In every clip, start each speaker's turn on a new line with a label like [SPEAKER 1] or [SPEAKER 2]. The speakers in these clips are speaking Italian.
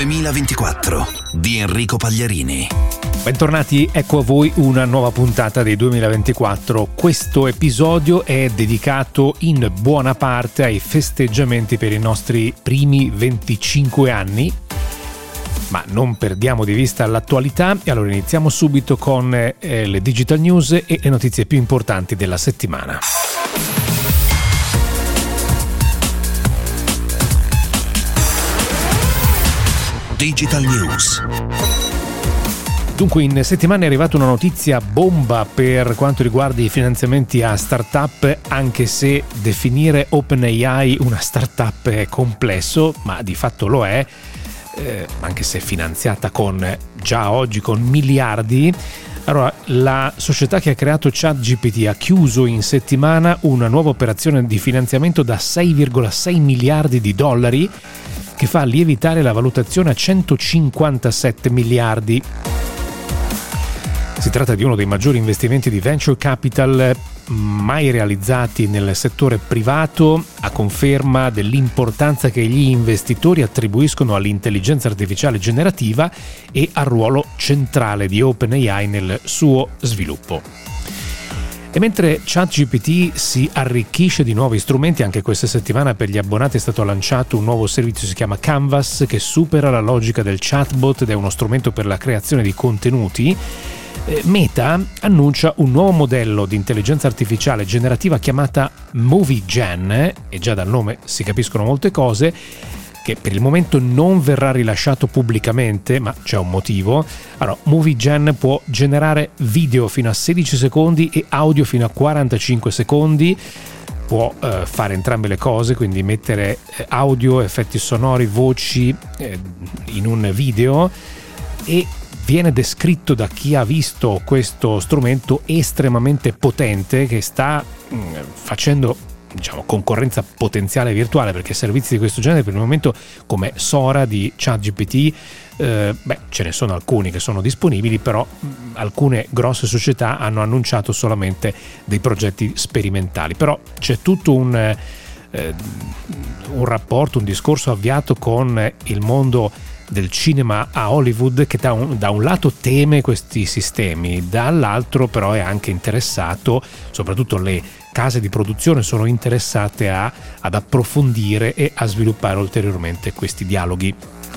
[SPEAKER 1] 2024 di Enrico Pagliarini.
[SPEAKER 2] Bentornati, ecco a voi una nuova puntata del 2024. Questo episodio è dedicato in buona parte ai festeggiamenti per i nostri primi 25 anni. Ma non perdiamo di vista l'attualità e allora iniziamo subito con le digital news e le notizie più importanti della settimana.
[SPEAKER 1] Digital News.
[SPEAKER 2] Dunque, in settimana è arrivata una notizia bomba per quanto riguarda i finanziamenti a startup, anche se definire OpenAI una startup è complesso, ma di fatto lo è, anche se finanziata già oggi con miliardi. Allora, la società che ha creato ChatGPT ha chiuso in settimana una nuova operazione di finanziamento da 6,6 miliardi di dollari che fa lievitare la valutazione a 157 miliardi. Si tratta di uno dei maggiori investimenti di venture capital mai realizzati nel settore privato, a conferma dell'importanza che gli investitori attribuiscono all'intelligenza artificiale generativa e al ruolo centrale di OpenAI nel suo sviluppo. E mentre ChatGPT si arricchisce di nuovi strumenti, anche questa settimana per gli abbonati è stato lanciato un nuovo servizio, si chiama Canvas, che supera la logica del chatbot ed è uno strumento per la creazione di contenuti. Meta annuncia un nuovo modello di intelligenza artificiale generativa chiamata MovieGen, e già dal nome si capiscono molte cose, che per il momento non verrà rilasciato pubblicamente, ma c'è un motivo. Allora, MovieGen può generare video fino a 16 secondi e audio fino a 45 secondi, può fare entrambe le cose, quindi mettere audio, effetti sonori, voci in un video, e viene descritto da chi ha visto questo strumento estremamente potente che sta facendo, diciamo, concorrenza potenziale virtuale, perché servizi di questo genere per il momento come Sora di ChatGPT ce ne sono alcuni che sono disponibili, però alcune grosse società hanno annunciato solamente dei progetti sperimentali. Però c'è tutto un rapporto, un discorso avviato con il mondo del cinema a Hollywood, che da un lato teme questi sistemi, dall'altro però è anche interessato, soprattutto le case di produzione sono interessate ad approfondire e a sviluppare ulteriormente questi dialoghi.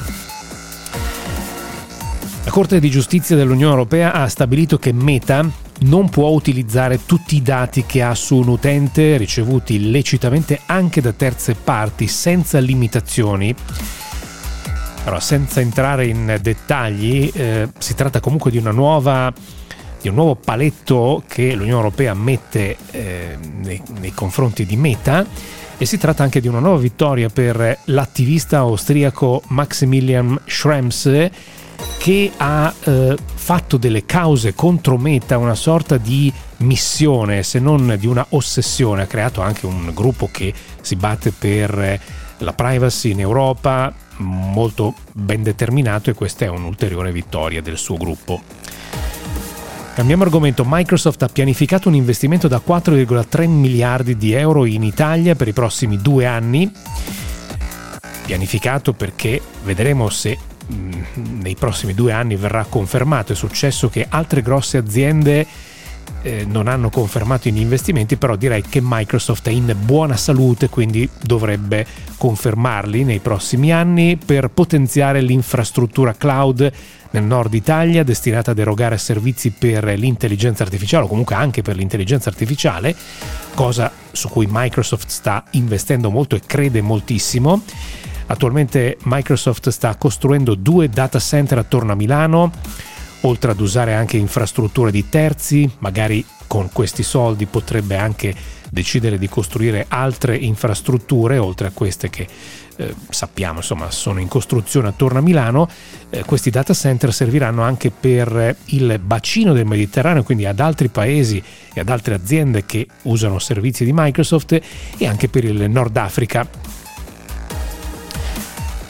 [SPEAKER 2] La Corte di Giustizia dell'Unione Europea ha stabilito che Meta non può utilizzare tutti i dati che ha su un utente ricevuti illecitamente anche da terze parti senza limitazioni. Allora, senza entrare in dettagli, si tratta comunque di un nuovo paletto che l'Unione Europea mette nei confronti di Meta, e si tratta anche di una nuova vittoria per l'attivista austriaco Maximilian Schrems, che ha fatto delle cause contro Meta una sorta di missione, se non di una ossessione. Ha creato anche un gruppo che si batte per la privacy in Europa, molto ben determinato, e questa è un'ulteriore vittoria del suo gruppo. Cambiamo argomento. Microsoft ha pianificato un investimento da 4,3 miliardi di euro in Italia per i prossimi 2 anni. Pianificato perché vedremo se nei prossimi 2 anni verrà confermato. È successo che altre grosse aziende non hanno confermato gli investimenti, però direi che Microsoft è in buona salute, quindi dovrebbe confermarli nei prossimi anni per potenziare l'infrastruttura cloud nel nord Italia, destinata ad erogare servizi per l'intelligenza artificiale, o comunque anche per l'intelligenza artificiale, cosa su cui Microsoft sta investendo molto e crede moltissimo. Attualmente Microsoft sta costruendo 2 data center attorno a Milano, oltre ad usare anche infrastrutture di terzi. Magari con questi soldi potrebbe anche decidere di costruire altre infrastrutture oltre a queste che sappiamo insomma sono in costruzione attorno a Milano. Questi data center serviranno anche per il bacino del Mediterraneo, quindi ad altri paesi e ad altre aziende che usano servizi di Microsoft, e anche per il Nord Africa.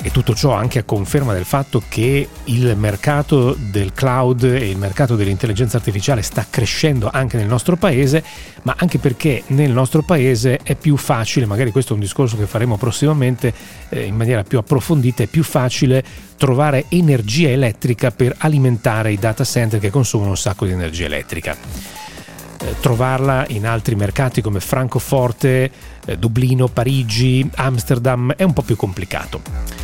[SPEAKER 2] E tutto ciò anche a conferma del fatto che il mercato del cloud e il mercato dell'intelligenza artificiale sta crescendo anche nel nostro paese, ma anche perché nel nostro paese è più facile, magari questo è un discorso che faremo prossimamente in maniera più approfondita, è più facile trovare energia elettrica per alimentare i data center che consumano un sacco di energia elettrica. Trovarla in altri mercati come Francoforte, Dublino, Parigi, Amsterdam è un po' più complicato.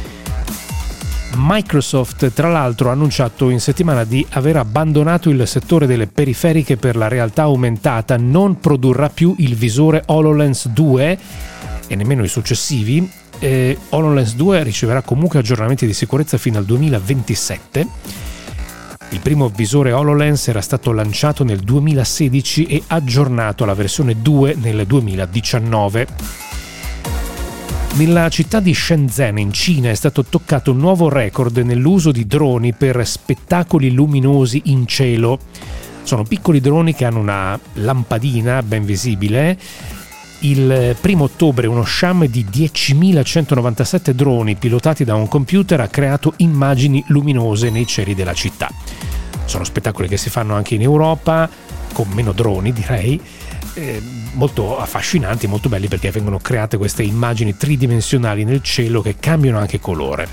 [SPEAKER 2] Microsoft tra l'altro ha annunciato in settimana di aver abbandonato il settore delle periferiche per la realtà aumentata, non produrrà più il visore HoloLens 2 e nemmeno i successivi. HoloLens 2 riceverà comunque aggiornamenti di sicurezza fino al 2027. Il primo visore HoloLens era stato lanciato nel 2016 e aggiornato alla versione 2 nel 2019. Nella città di Shenzhen, in Cina, è stato toccato un nuovo record nell'uso di droni per spettacoli luminosi in cielo. Sono piccoli droni che hanno una lampadina ben visibile. Il 1 ottobre uno sciame di 10.197 droni pilotati da un computer ha creato immagini luminose nei cieli della città. Sono spettacoli che si fanno anche in Europa, con meno droni direi, molto affascinanti, molto belli perché vengono create queste immagini tridimensionali nel cielo che cambiano anche colore.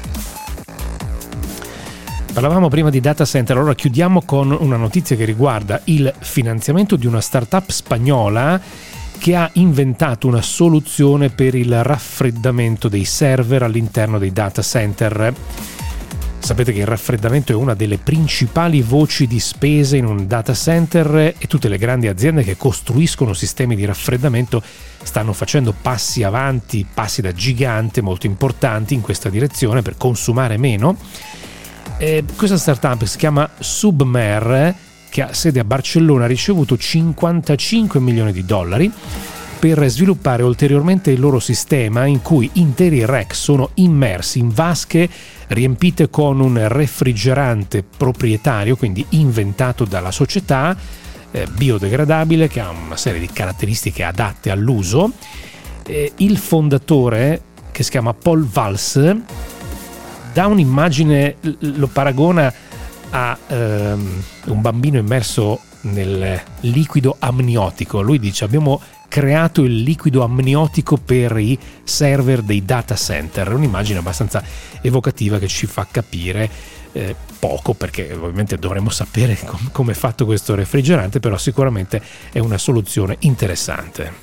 [SPEAKER 2] Parlavamo prima di data center, allora chiudiamo con una notizia che riguarda il finanziamento di una startup spagnola che ha inventato una soluzione per il raffreddamento dei server all'interno dei data center. Sapete che il raffreddamento è una delle principali voci di spese in un data center e tutte le grandi aziende che costruiscono sistemi di raffreddamento stanno facendo passi avanti, passi da gigante molto importanti in questa direzione per consumare meno. Questa startup si chiama Submer, che ha sede a Barcellona, ha ricevuto $55 milioni per sviluppare ulteriormente il loro sistema in cui interi rack sono immersi in vasche riempite con un refrigerante proprietario, quindi inventato dalla società, biodegradabile, che ha una serie di caratteristiche adatte all'uso. Il fondatore, che si chiama Paul Valls, dà un'immagine, lo paragona a un bambino immerso nel liquido amniotico. Lui dice: abbiamo creato il liquido amniotico per i server dei data center. È un'immagine abbastanza evocativa che ci fa capire poco, perché ovviamente dovremmo sapere come è fatto questo refrigerante, però sicuramente è una soluzione interessante.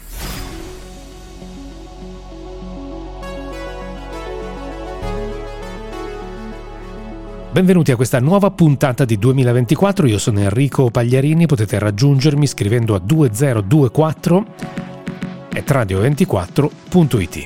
[SPEAKER 2] Benvenuti a questa nuova puntata di 2024, io sono Enrico Pagliarini, potete raggiungermi scrivendo a 2024@radio24.it.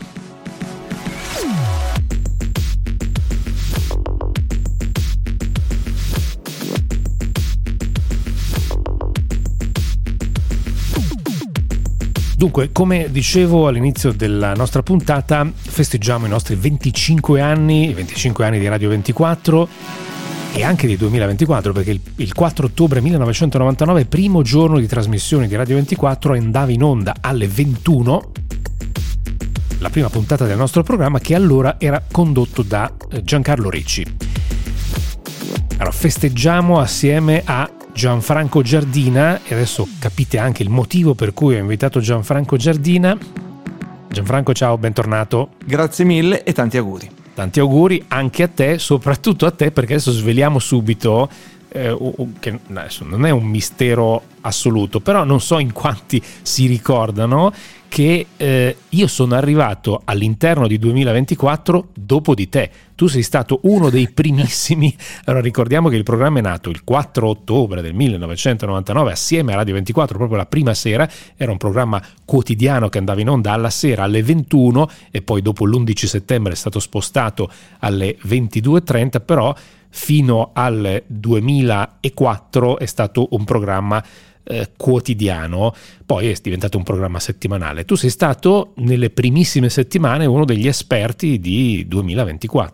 [SPEAKER 2] Dunque, come dicevo all'inizio della nostra puntata, festeggiamo i nostri 25 anni di Radio 24 e anche di 2024, perché il 4 ottobre 1999, primo giorno di trasmissione di Radio 24, andava in onda alle 21, la prima puntata del nostro programma, che allora era condotto da Giancarlo Ricci. Allora, festeggiamo assieme a Gianfranco Giardina e adesso capite anche il motivo per cui ho invitato Gianfranco Giardina. Gianfranco, ciao, bentornato.
[SPEAKER 3] Grazie mille e tanti auguri.
[SPEAKER 2] Tanti auguri anche a te, soprattutto a te, perché adesso sveliamo subito che adesso non è un mistero assoluto, però non so in quanti si ricordano che io sono arrivato all'interno di 2024 dopo di te. Tu sei stato uno dei primissimi. Allora, ricordiamo che il programma è nato il 4 ottobre del 1999 assieme a Radio 24, proprio la prima sera. Era un programma quotidiano che andava in onda alla sera alle 21 e poi dopo l'11 settembre è stato spostato alle 22:30, però fino al 2004 è stato un programma quotidiano, poi è diventato un programma settimanale. Tu sei stato nelle primissime settimane uno degli esperti di 2024.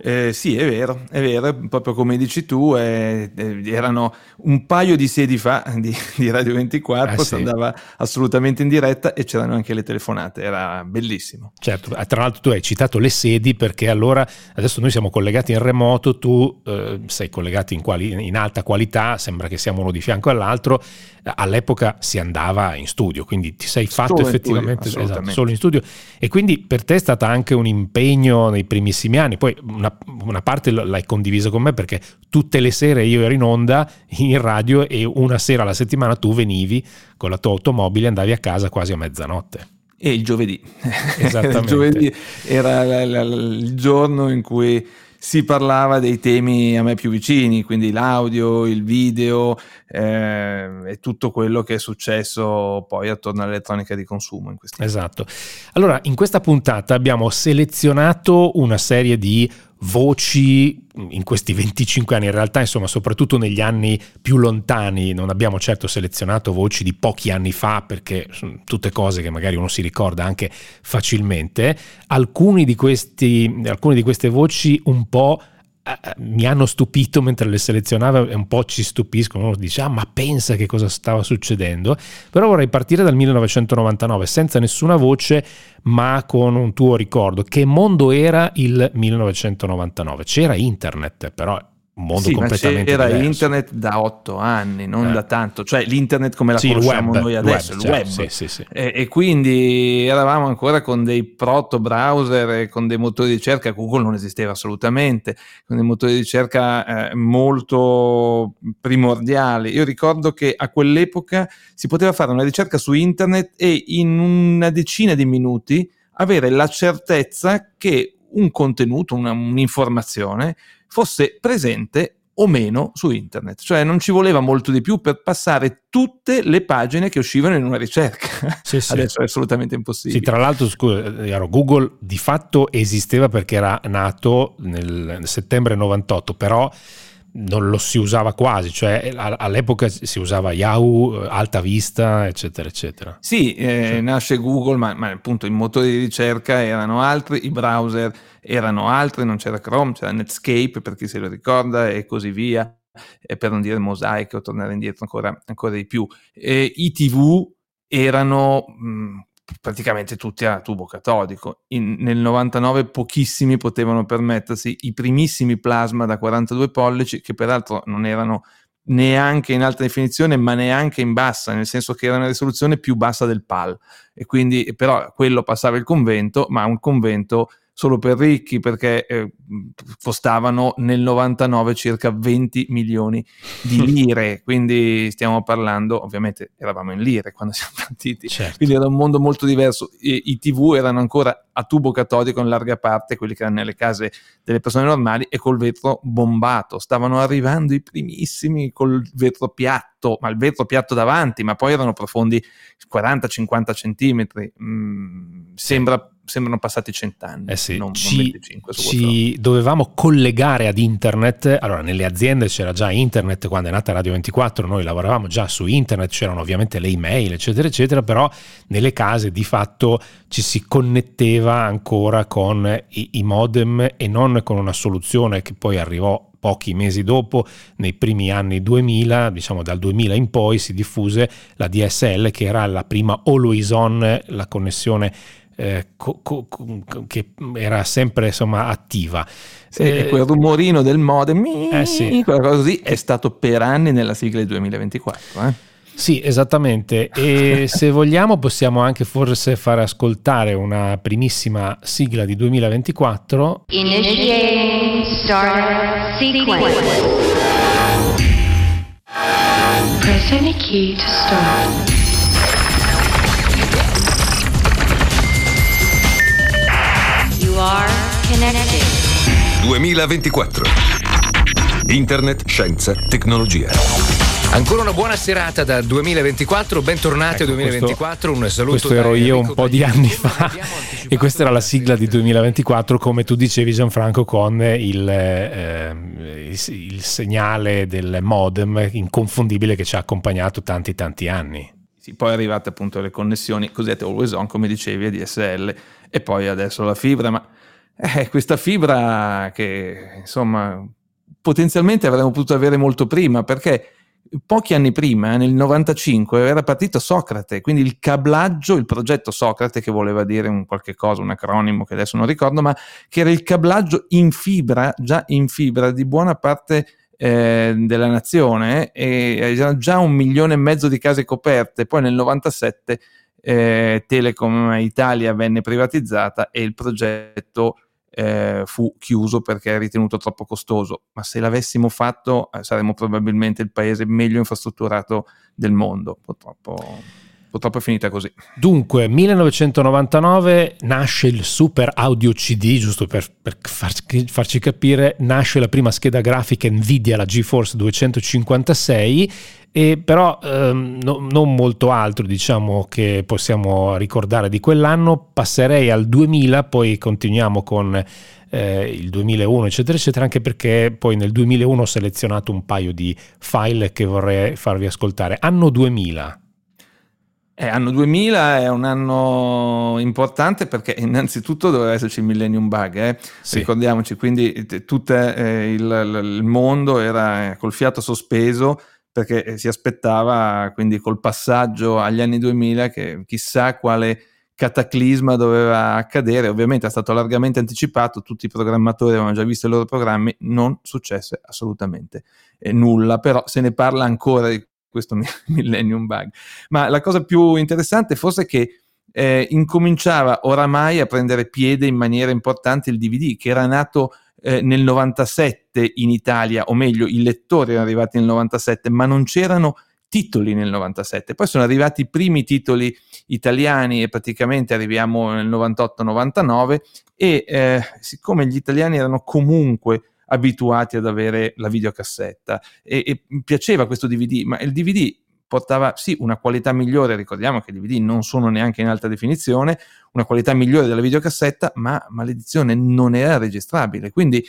[SPEAKER 3] Sì, è vero, proprio come dici tu, erano un paio di sedi fa di Radio 24, si andava assolutamente in diretta e c'erano anche le telefonate, era bellissimo.
[SPEAKER 2] Certo, tra l'altro tu hai citato le sedi perché allora adesso noi siamo collegati in remoto, tu sei collegato in alta qualità, sembra che siamo uno di fianco all'altro, all'epoca si andava in studio, quindi ti sei fatto solo effettivamente solo in studio, e quindi per te è stata anche un impegno nei primissimi anni. Poi una parte l'hai condivisa con me perché tutte le sere io ero in onda in radio e una sera alla settimana tu venivi con la tua automobile e andavi a casa quasi a mezzanotte.
[SPEAKER 3] E il giovedì.
[SPEAKER 2] Esattamente.
[SPEAKER 3] Il giovedì era il giorno in cui si parlava dei temi a me più vicini, quindi l'audio, il video e tutto quello che è successo poi attorno all'elettronica di consumo in questi anni.
[SPEAKER 2] Esatto. Allora, in questa puntata abbiamo selezionato una serie di voci in questi 25 anni, in realtà insomma soprattutto negli anni più lontani, non abbiamo certo selezionato voci di pochi anni fa perché sono tutte cose che magari uno si ricorda anche facilmente. Alcune di queste voci un po' mi hanno stupito mentre le selezionavo e un po' ci stupiscono, uno dice ma pensa che cosa stava succedendo. Però vorrei partire dal 1999 senza nessuna voce ma con un tuo ricordo. Che mondo era il 1999? C'era internet, però un mondo completamente
[SPEAKER 3] diverso. Era internet da 8 anni, non da tanto, cioè l'internet come la conosciamo noi adesso, il web.
[SPEAKER 2] Sì.
[SPEAKER 3] E quindi eravamo ancora con dei proto browser e con dei motori di ricerca. Google non esisteva assolutamente, con dei motori di ricerca molto primordiali. Io ricordo che a quell'epoca si poteva fare una ricerca su internet e in una decina di minuti avere la certezza che un contenuto, un'informazione fosse presente o meno su internet, cioè non ci voleva molto di più per passare tutte le pagine che uscivano in una ricerca.
[SPEAKER 2] Sì.
[SPEAKER 3] Adesso è assolutamente impossibile.
[SPEAKER 2] Sì, tra l'altro Google di fatto esisteva perché era nato nel settembre 98, però non lo si usava quasi, cioè all'epoca si usava Yahoo, Alta Vista, eccetera eccetera.
[SPEAKER 3] Sì, nasce Google, ma appunto i motori di ricerca erano altri, i browser erano altri, non c'era Chrome, c'era Netscape per chi se lo ricorda e così via, e per non dire Mosaic o tornare indietro ancora di più. I TV erano praticamente tutti a tubo catodico. Nel 99 pochissimi potevano permettersi i primissimi plasma da 42 pollici, che peraltro non erano neanche in alta definizione ma neanche in bassa, nel senso che era una risoluzione più bassa del PAL, e quindi però quello passava il convento, ma un convento solo per ricchi, perché costavano nel 99 circa 20 milioni di lire, quindi stiamo parlando, ovviamente eravamo in lire quando siamo partiti,
[SPEAKER 2] certo.
[SPEAKER 3] Quindi era un mondo molto diverso. I TV erano ancora a tubo catodico in larga parte, quelli che erano nelle case delle persone normali, e col vetro bombato. Stavano arrivando i primissimi col vetro piatto, ma il vetro piatto davanti, ma poi erano profondi 40-50 centimetri. Sembrano passati 100 anni,
[SPEAKER 2] sì.
[SPEAKER 3] non 25.
[SPEAKER 2] Ci dovevamo collegare ad internet. Allora, nelle aziende c'era già internet quando è nata Radio 24, noi lavoravamo già su internet, c'erano ovviamente le email eccetera eccetera, però nelle case di fatto ci si connetteva ancora con i modem e non con una soluzione che poi arrivò pochi mesi dopo, nei primi anni 2000, diciamo dal 2000 in poi si diffuse la DSL, che era la prima always on, la connessione che era sempre insomma attiva.
[SPEAKER 3] Quel rumorino del modem,
[SPEAKER 2] sì.
[SPEAKER 3] Quella cosa così è stato per anni nella sigla del 2024.
[SPEAKER 2] Sì, esattamente. E se vogliamo possiamo anche forse far ascoltare una primissima sigla di 2024.
[SPEAKER 4] Initiating start sequence. Press any key to start. You are connected.
[SPEAKER 1] 2024. Internet, scienza, tecnologia.
[SPEAKER 5] Ancora una buona serata da 2024, bentornati a 2024, un saluto.
[SPEAKER 2] Questo ero io un po' di anni fa e questa era la sigla di 2024, come tu dicevi Gianfranco, con il segnale del modem inconfondibile che ci ha accompagnato tanti anni.
[SPEAKER 3] Sì, poi arrivate appunto le connessioni cosiddette always on, come dicevi, ADSL, e poi adesso la fibra, ma Questa fibra che insomma potenzialmente avremmo potuto avere molto prima, perché pochi anni prima, nel 95, era partito Socrate, quindi il cablaggio, il progetto Socrate, che voleva dire un qualche cosa, un acronimo che adesso non ricordo, ma che era il cablaggio in fibra, già in fibra, di buona parte della nazione, e era già 1,5 milioni di case coperte. Poi nel 97 Telecom Italia venne privatizzata e il progetto fu chiuso perché è ritenuto troppo costoso, ma se l'avessimo fatto saremmo probabilmente il paese meglio infrastrutturato del mondo. Purtroppo è finita così.
[SPEAKER 2] Dunque, 1999 nasce il Super Audio CD, giusto per farci capire, nasce la prima scheda grafica Nvidia, la GeForce 256, e però non molto altro, diciamo, che possiamo ricordare di quell'anno. Passerei al 2000, poi continuiamo con il 2001 eccetera eccetera, anche perché poi nel 2001 ho selezionato un paio di file che vorrei farvi ascoltare. Anno 2000.
[SPEAKER 3] Anno 2000 è un anno importante perché innanzitutto doveva esserci il Millennium Bug, sì. Ricordiamoci, quindi tutto il mondo era col fiato sospeso, perché si aspettava quindi col passaggio agli anni 2000 che chissà quale cataclisma doveva accadere. Ovviamente è stato largamente anticipato, tutti i programmatori avevano già visto i loro programmi, non successe assolutamente nulla, però se ne parla ancora di questo Millennium Bug. Ma la cosa più interessante forse è che incominciava oramai a prendere piede in maniera importante il DVD, che era nato nel 97 in Italia, o meglio i lettori erano arrivati nel 97, ma non c'erano titoli nel 97. Poi sono arrivati i primi titoli italiani e praticamente arriviamo nel 98-99 e siccome gli italiani erano comunque abituati ad avere la videocassetta e piaceva questo DVD, ma il DVD portava sì una qualità migliore, ricordiamo che i DVD non sono neanche in alta definizione, una qualità migliore della videocassetta, ma l'edizione non era registrabile, quindi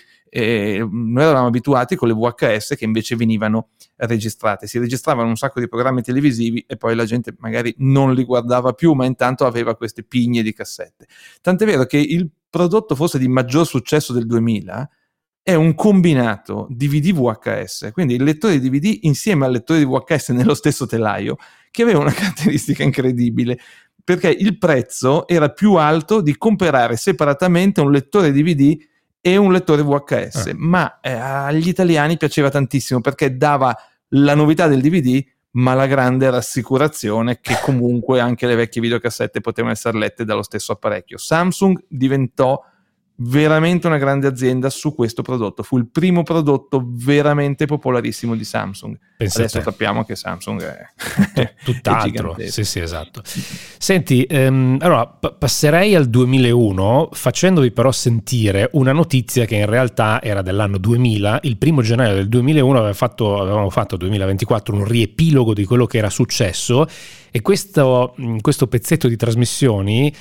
[SPEAKER 3] noi eravamo abituati con le VHS che invece venivano registrate, si registravano un sacco di programmi televisivi e poi la gente magari non li guardava più, ma intanto aveva queste pigne di cassette. Tant'è vero che il prodotto forse di maggior successo del 2000 è un combinato DVD VHS, quindi il lettore di DVD insieme al lettore di VHS nello stesso telaio, che aveva una caratteristica incredibile, perché il prezzo era più alto di comprare separatamente un lettore DVD e un lettore VHS, ma agli italiani piaceva tantissimo perché dava la novità del DVD, ma la grande rassicurazione che comunque anche le vecchie videocassette potevano essere lette dallo stesso apparecchio. Samsung diventò veramente una grande azienda su questo prodotto, fu il primo prodotto veramente popolarissimo di Samsung. Adesso sappiamo che Samsung è
[SPEAKER 2] tutt'altro. Sì, esatto. Senti, allora passerei al 2001 facendovi però sentire una notizia che in realtà era dell'anno 2000. Il 1 gennaio del 2001 avevamo fatto 2024 un riepilogo di quello che era successo, e questo pezzetto di trasmissioni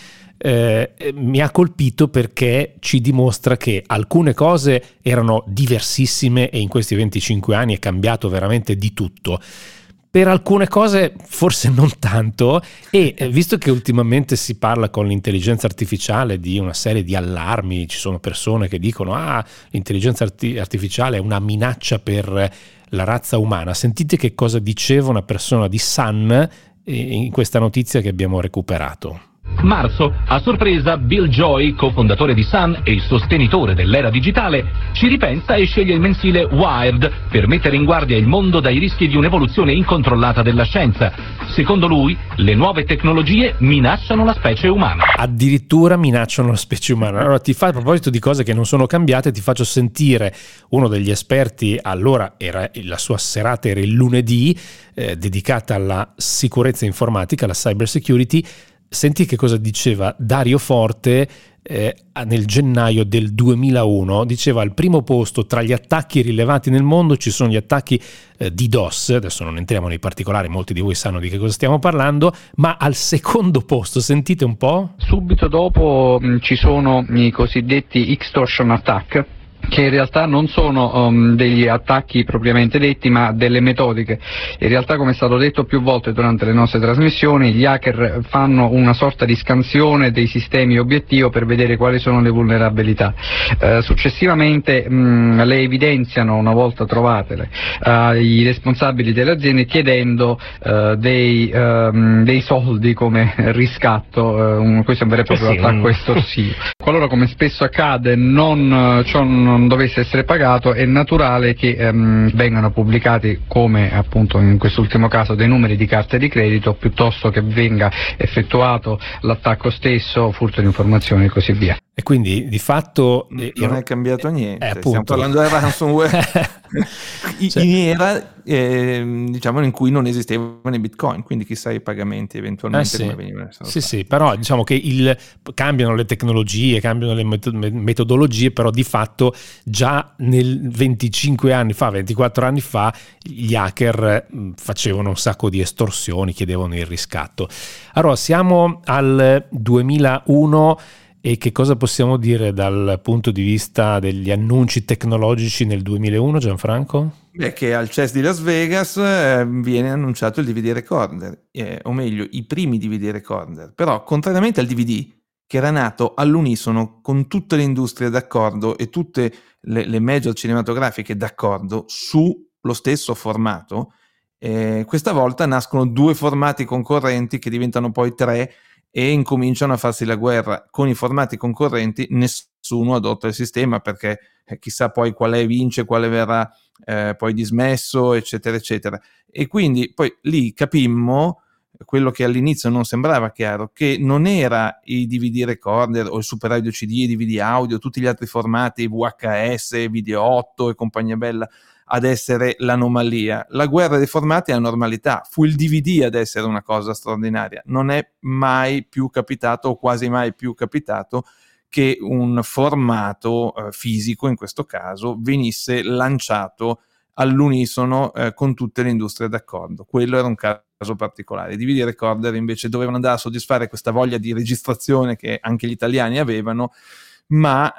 [SPEAKER 2] mi ha colpito perché ci dimostra che alcune cose erano diversissime e in questi 25 anni è cambiato veramente di tutto. Per alcune cose forse non tanto, e visto che ultimamente si parla con l'intelligenza artificiale di una serie di allarmi, ci sono persone che dicono l'intelligenza artificiale è una minaccia per la razza umana. Sentite che cosa diceva una persona di Sun in questa notizia che abbiamo recuperato.
[SPEAKER 6] Marzo, a sorpresa, Bill Joy, cofondatore di Sun e il sostenitore dell'era digitale, ci ripensa e sceglie il mensile Wired per mettere in guardia il mondo dai rischi di un'evoluzione incontrollata della scienza. Secondo lui, le nuove tecnologie minacciano la specie umana.
[SPEAKER 2] Addirittura minacciano la specie umana. Allora a proposito di cose che non sono cambiate, ti faccio sentire uno degli esperti. Allora la sua serata era il lunedì, dedicata alla sicurezza informatica, alla cyber security. Senti che cosa diceva Dario Forte nel gennaio del 2001. Diceva: al primo posto tra gli attacchi rilevati nel mondo ci sono gli attacchi DDoS, adesso non entriamo nei particolari, molti di voi sanno di che cosa stiamo parlando, ma al secondo posto, sentite un po'.
[SPEAKER 7] Subito dopo ci sono i cosiddetti extortion attack, che in realtà non sono degli attacchi propriamente detti, ma delle metodiche. In realtà, come è stato detto più volte durante le nostre trasmissioni, gli hacker fanno una sorta di scansione dei sistemi obiettivo per vedere quali sono le vulnerabilità. Successivamente le evidenziano, una volta trovatele, ai responsabili delle aziende, chiedendo dei soldi come riscatto. Questo è un vero e proprio attacco estorsivo. Qualora, come spesso accade, ciò non dovesse essere pagato, è naturale che vengano pubblicati, come appunto in quest'ultimo caso, dei numeri di carte di credito, piuttosto che venga effettuato l'attacco stesso, furto di informazioni e così via.
[SPEAKER 2] E quindi di fatto
[SPEAKER 3] non è cambiato niente, stiamo
[SPEAKER 2] appunto.
[SPEAKER 3] parlando del ransomware in era diciamo in cui non esistevano i bitcoin, quindi chissà i pagamenti eventualmente come venivano.
[SPEAKER 2] Sì, però diciamo che cambiano le tecnologie, cambiano le metodologie, però di fatto già 24 anni fa gli hacker facevano un sacco di estorsioni, chiedevano il riscatto. Allora siamo al 2001. E che cosa possiamo dire dal punto di vista degli annunci tecnologici nel 2001, Gianfranco?
[SPEAKER 3] Beh, che al CES di Las Vegas viene annunciato il DVD recorder, o meglio i primi DVD recorder, però contrariamente al DVD, che era nato all'unisono con tutte le industrie d'accordo e tutte le major cinematografiche d'accordo sullo stesso formato, questa volta nascono 2 formati concorrenti che diventano poi 3 e incominciano a farsi la guerra. Con i formati concorrenti nessuno adotta il sistema, perché chissà poi quale vince, quale verrà poi dismesso, eccetera eccetera. E quindi poi lì capimmo quello che all'inizio non sembrava chiaro, che non era i DVD recorder o il Super Audio CD, i DVD audio, tutti gli altri formati, VHS, Video 8 e compagnia bella, ad essere l'anomalia. La guerra dei formati è la normalità, fu il DVD ad essere una cosa straordinaria. Non è mai più capitato, o quasi mai più capitato, che un formato fisico, in questo caso, venisse lanciato all'unisono con tutte le industrie d'accordo. Quello era un caso particolare. I DVD recorder invece dovevano andare a soddisfare questa voglia di registrazione che anche gli italiani avevano, ma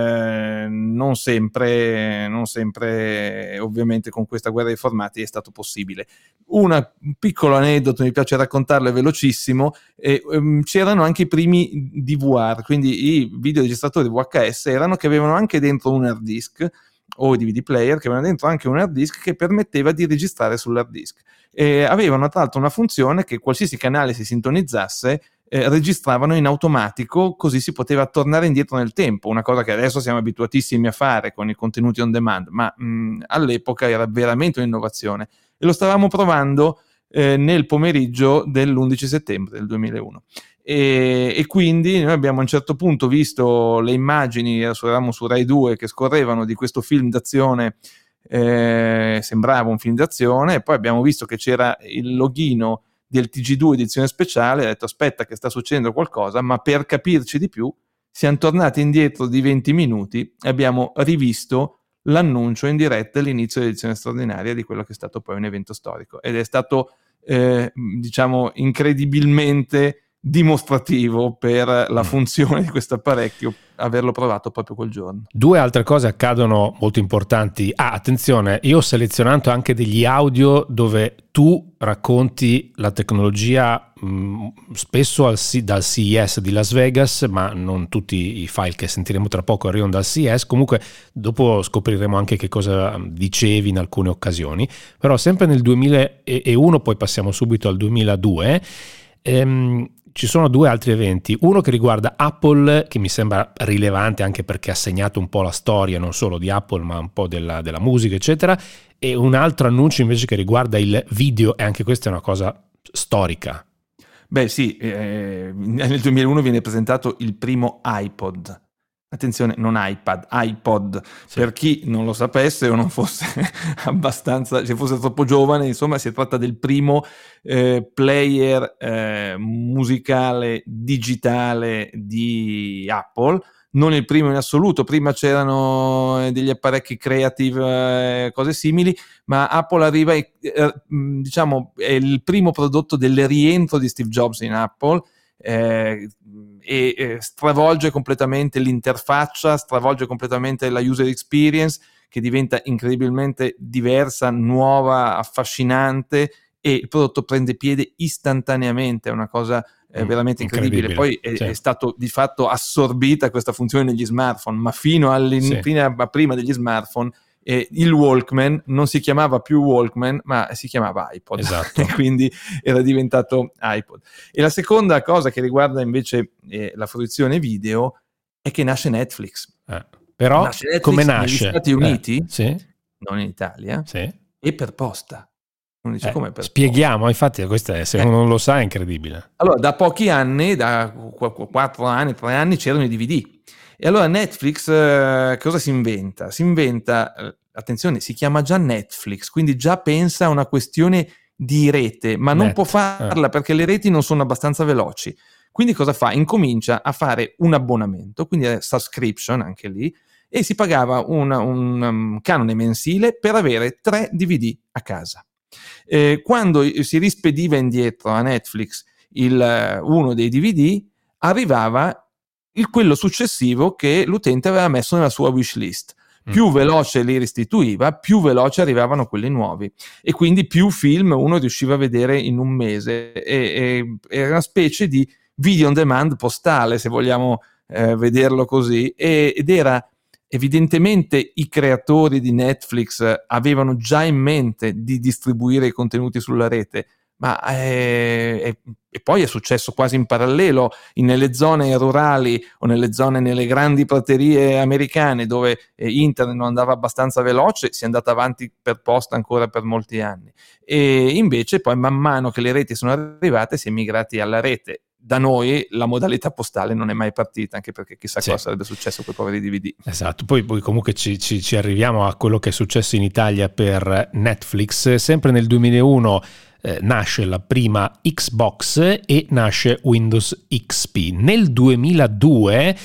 [SPEAKER 3] non sempre ovviamente con questa guerra dei formati è stato possibile. Un piccolo aneddoto, mi piace raccontarlo, è velocissimo. C'erano anche i primi DVR, quindi i videoregistratori VHS erano che avevano anche dentro un hard disk, o i DVD player che avevano dentro anche un hard disk che permetteva di registrare sull'hard disk. Avevano tra l'altro una funzione che qualsiasi canale si sintonizzasse registravano in automatico, così si poteva tornare indietro nel tempo, una cosa che adesso siamo abituatissimi a fare con i contenuti on demand, ma all'epoca era veramente un'innovazione e lo stavamo provando nel pomeriggio dell'11 settembre del 2001. E quindi noi abbiamo a un certo punto visto le immagini, eravamo su Rai 2, che scorrevano di questo film d'azione, sembrava un film d'azione, e poi abbiamo visto che c'era il loghino del TG2 edizione speciale, ho detto aspetta che sta succedendo qualcosa, ma per capirci di più siamo tornati indietro di 20 minuti e abbiamo rivisto l'annuncio in diretta all'inizio dell'edizione straordinaria di quello che è stato poi un evento storico, ed è stato diciamo incredibilmente dimostrativo per la funzione di questo apparecchio averlo provato proprio quel giorno. 2
[SPEAKER 2] altre cose accadono molto importanti. Attenzione, io ho selezionato anche degli audio dove tu racconti la tecnologia spesso dal CES di Las Vegas, ma non tutti i file che sentiremo tra poco arrivano dal CES. Comunque dopo scopriremo anche che cosa dicevi in alcune occasioni, però sempre nel 2001, poi passiamo subito al 2002. Ci sono 2 altri eventi, uno che riguarda Apple, che mi sembra rilevante anche perché ha segnato un po' la storia non solo di Apple ma un po' della musica eccetera, e un altro annuncio invece che riguarda il video, e anche questa è una cosa storica.
[SPEAKER 3] Beh sì, nel 2001 viene presentato il primo iPod. Attenzione, non iPad, iPod, sì. Per chi non lo sapesse o non fosse abbastanza, se fosse troppo giovane, insomma si tratta del primo player musicale digitale di Apple, non il primo in assoluto. Prima c'erano degli apparecchi Creative, cose simili, ma Apple arriva diciamo è il primo prodotto del rientro di Steve Jobs in Apple, e stravolge completamente l'interfaccia, stravolge completamente la user experience, che diventa incredibilmente diversa, nuova, affascinante, e il prodotto prende piede istantaneamente. È una cosa veramente incredibile. Poi è stato di fatto assorbita questa funzione negli smartphone, ma fino a prima degli smartphone il Walkman non si chiamava più Walkman, ma si chiamava iPod.
[SPEAKER 2] Esatto.
[SPEAKER 3] E quindi era diventato iPod. E la seconda cosa che riguarda invece la fruizione video è che nasce Netflix.
[SPEAKER 2] Però
[SPEAKER 3] nasce Netflix
[SPEAKER 2] come nasce?
[SPEAKER 3] negli Stati Uniti,
[SPEAKER 2] Sì.
[SPEAKER 3] non in Italia,
[SPEAKER 2] Sì.
[SPEAKER 3] e per posta. Uno dice, come per
[SPEAKER 2] spieghiamo,
[SPEAKER 3] posta?
[SPEAKER 2] infatti questo è, se uno non lo sa è incredibile.
[SPEAKER 3] Allora, da pochi anni, da 4 anni, 3 anni, c'erano i DVD. E allora Netflix cosa si inventa? Si inventa, attenzione, si chiama già Netflix, quindi già pensa a una questione di rete, ma non può farla perché le reti non sono abbastanza veloci. Quindi cosa fa? Incomincia a fare un abbonamento, quindi è subscription anche lì, e si pagava un canone mensile per avere 3 DVD a casa. Quando si rispediva indietro a Netflix uno dei DVD, arrivava quello successivo che l'utente aveva messo nella sua wish list. Più veloce li restituiva, più veloce arrivavano quelli nuovi, e quindi più film uno riusciva a vedere in un mese. Era una specie di video on demand postale, se vogliamo vederlo così, ed era evidentemente i creatori di Netflix avevano già in mente di distribuire i contenuti sulla rete, ma e poi è successo quasi in parallelo nelle zone rurali o nelle grandi praterie americane, dove internet non andava abbastanza veloce, si è andata avanti per posta ancora per molti anni, e invece poi man mano che le reti sono arrivate si è migrati alla rete. Da noi la modalità postale non è mai partita, anche perché chissà cosa sarebbe successo con quei poveri DVD.
[SPEAKER 2] Esatto, poi comunque ci arriviamo a quello che è successo in Italia per Netflix. Sempre nel 2001 nasce la prima Xbox e nasce Windows XP. Nel 2002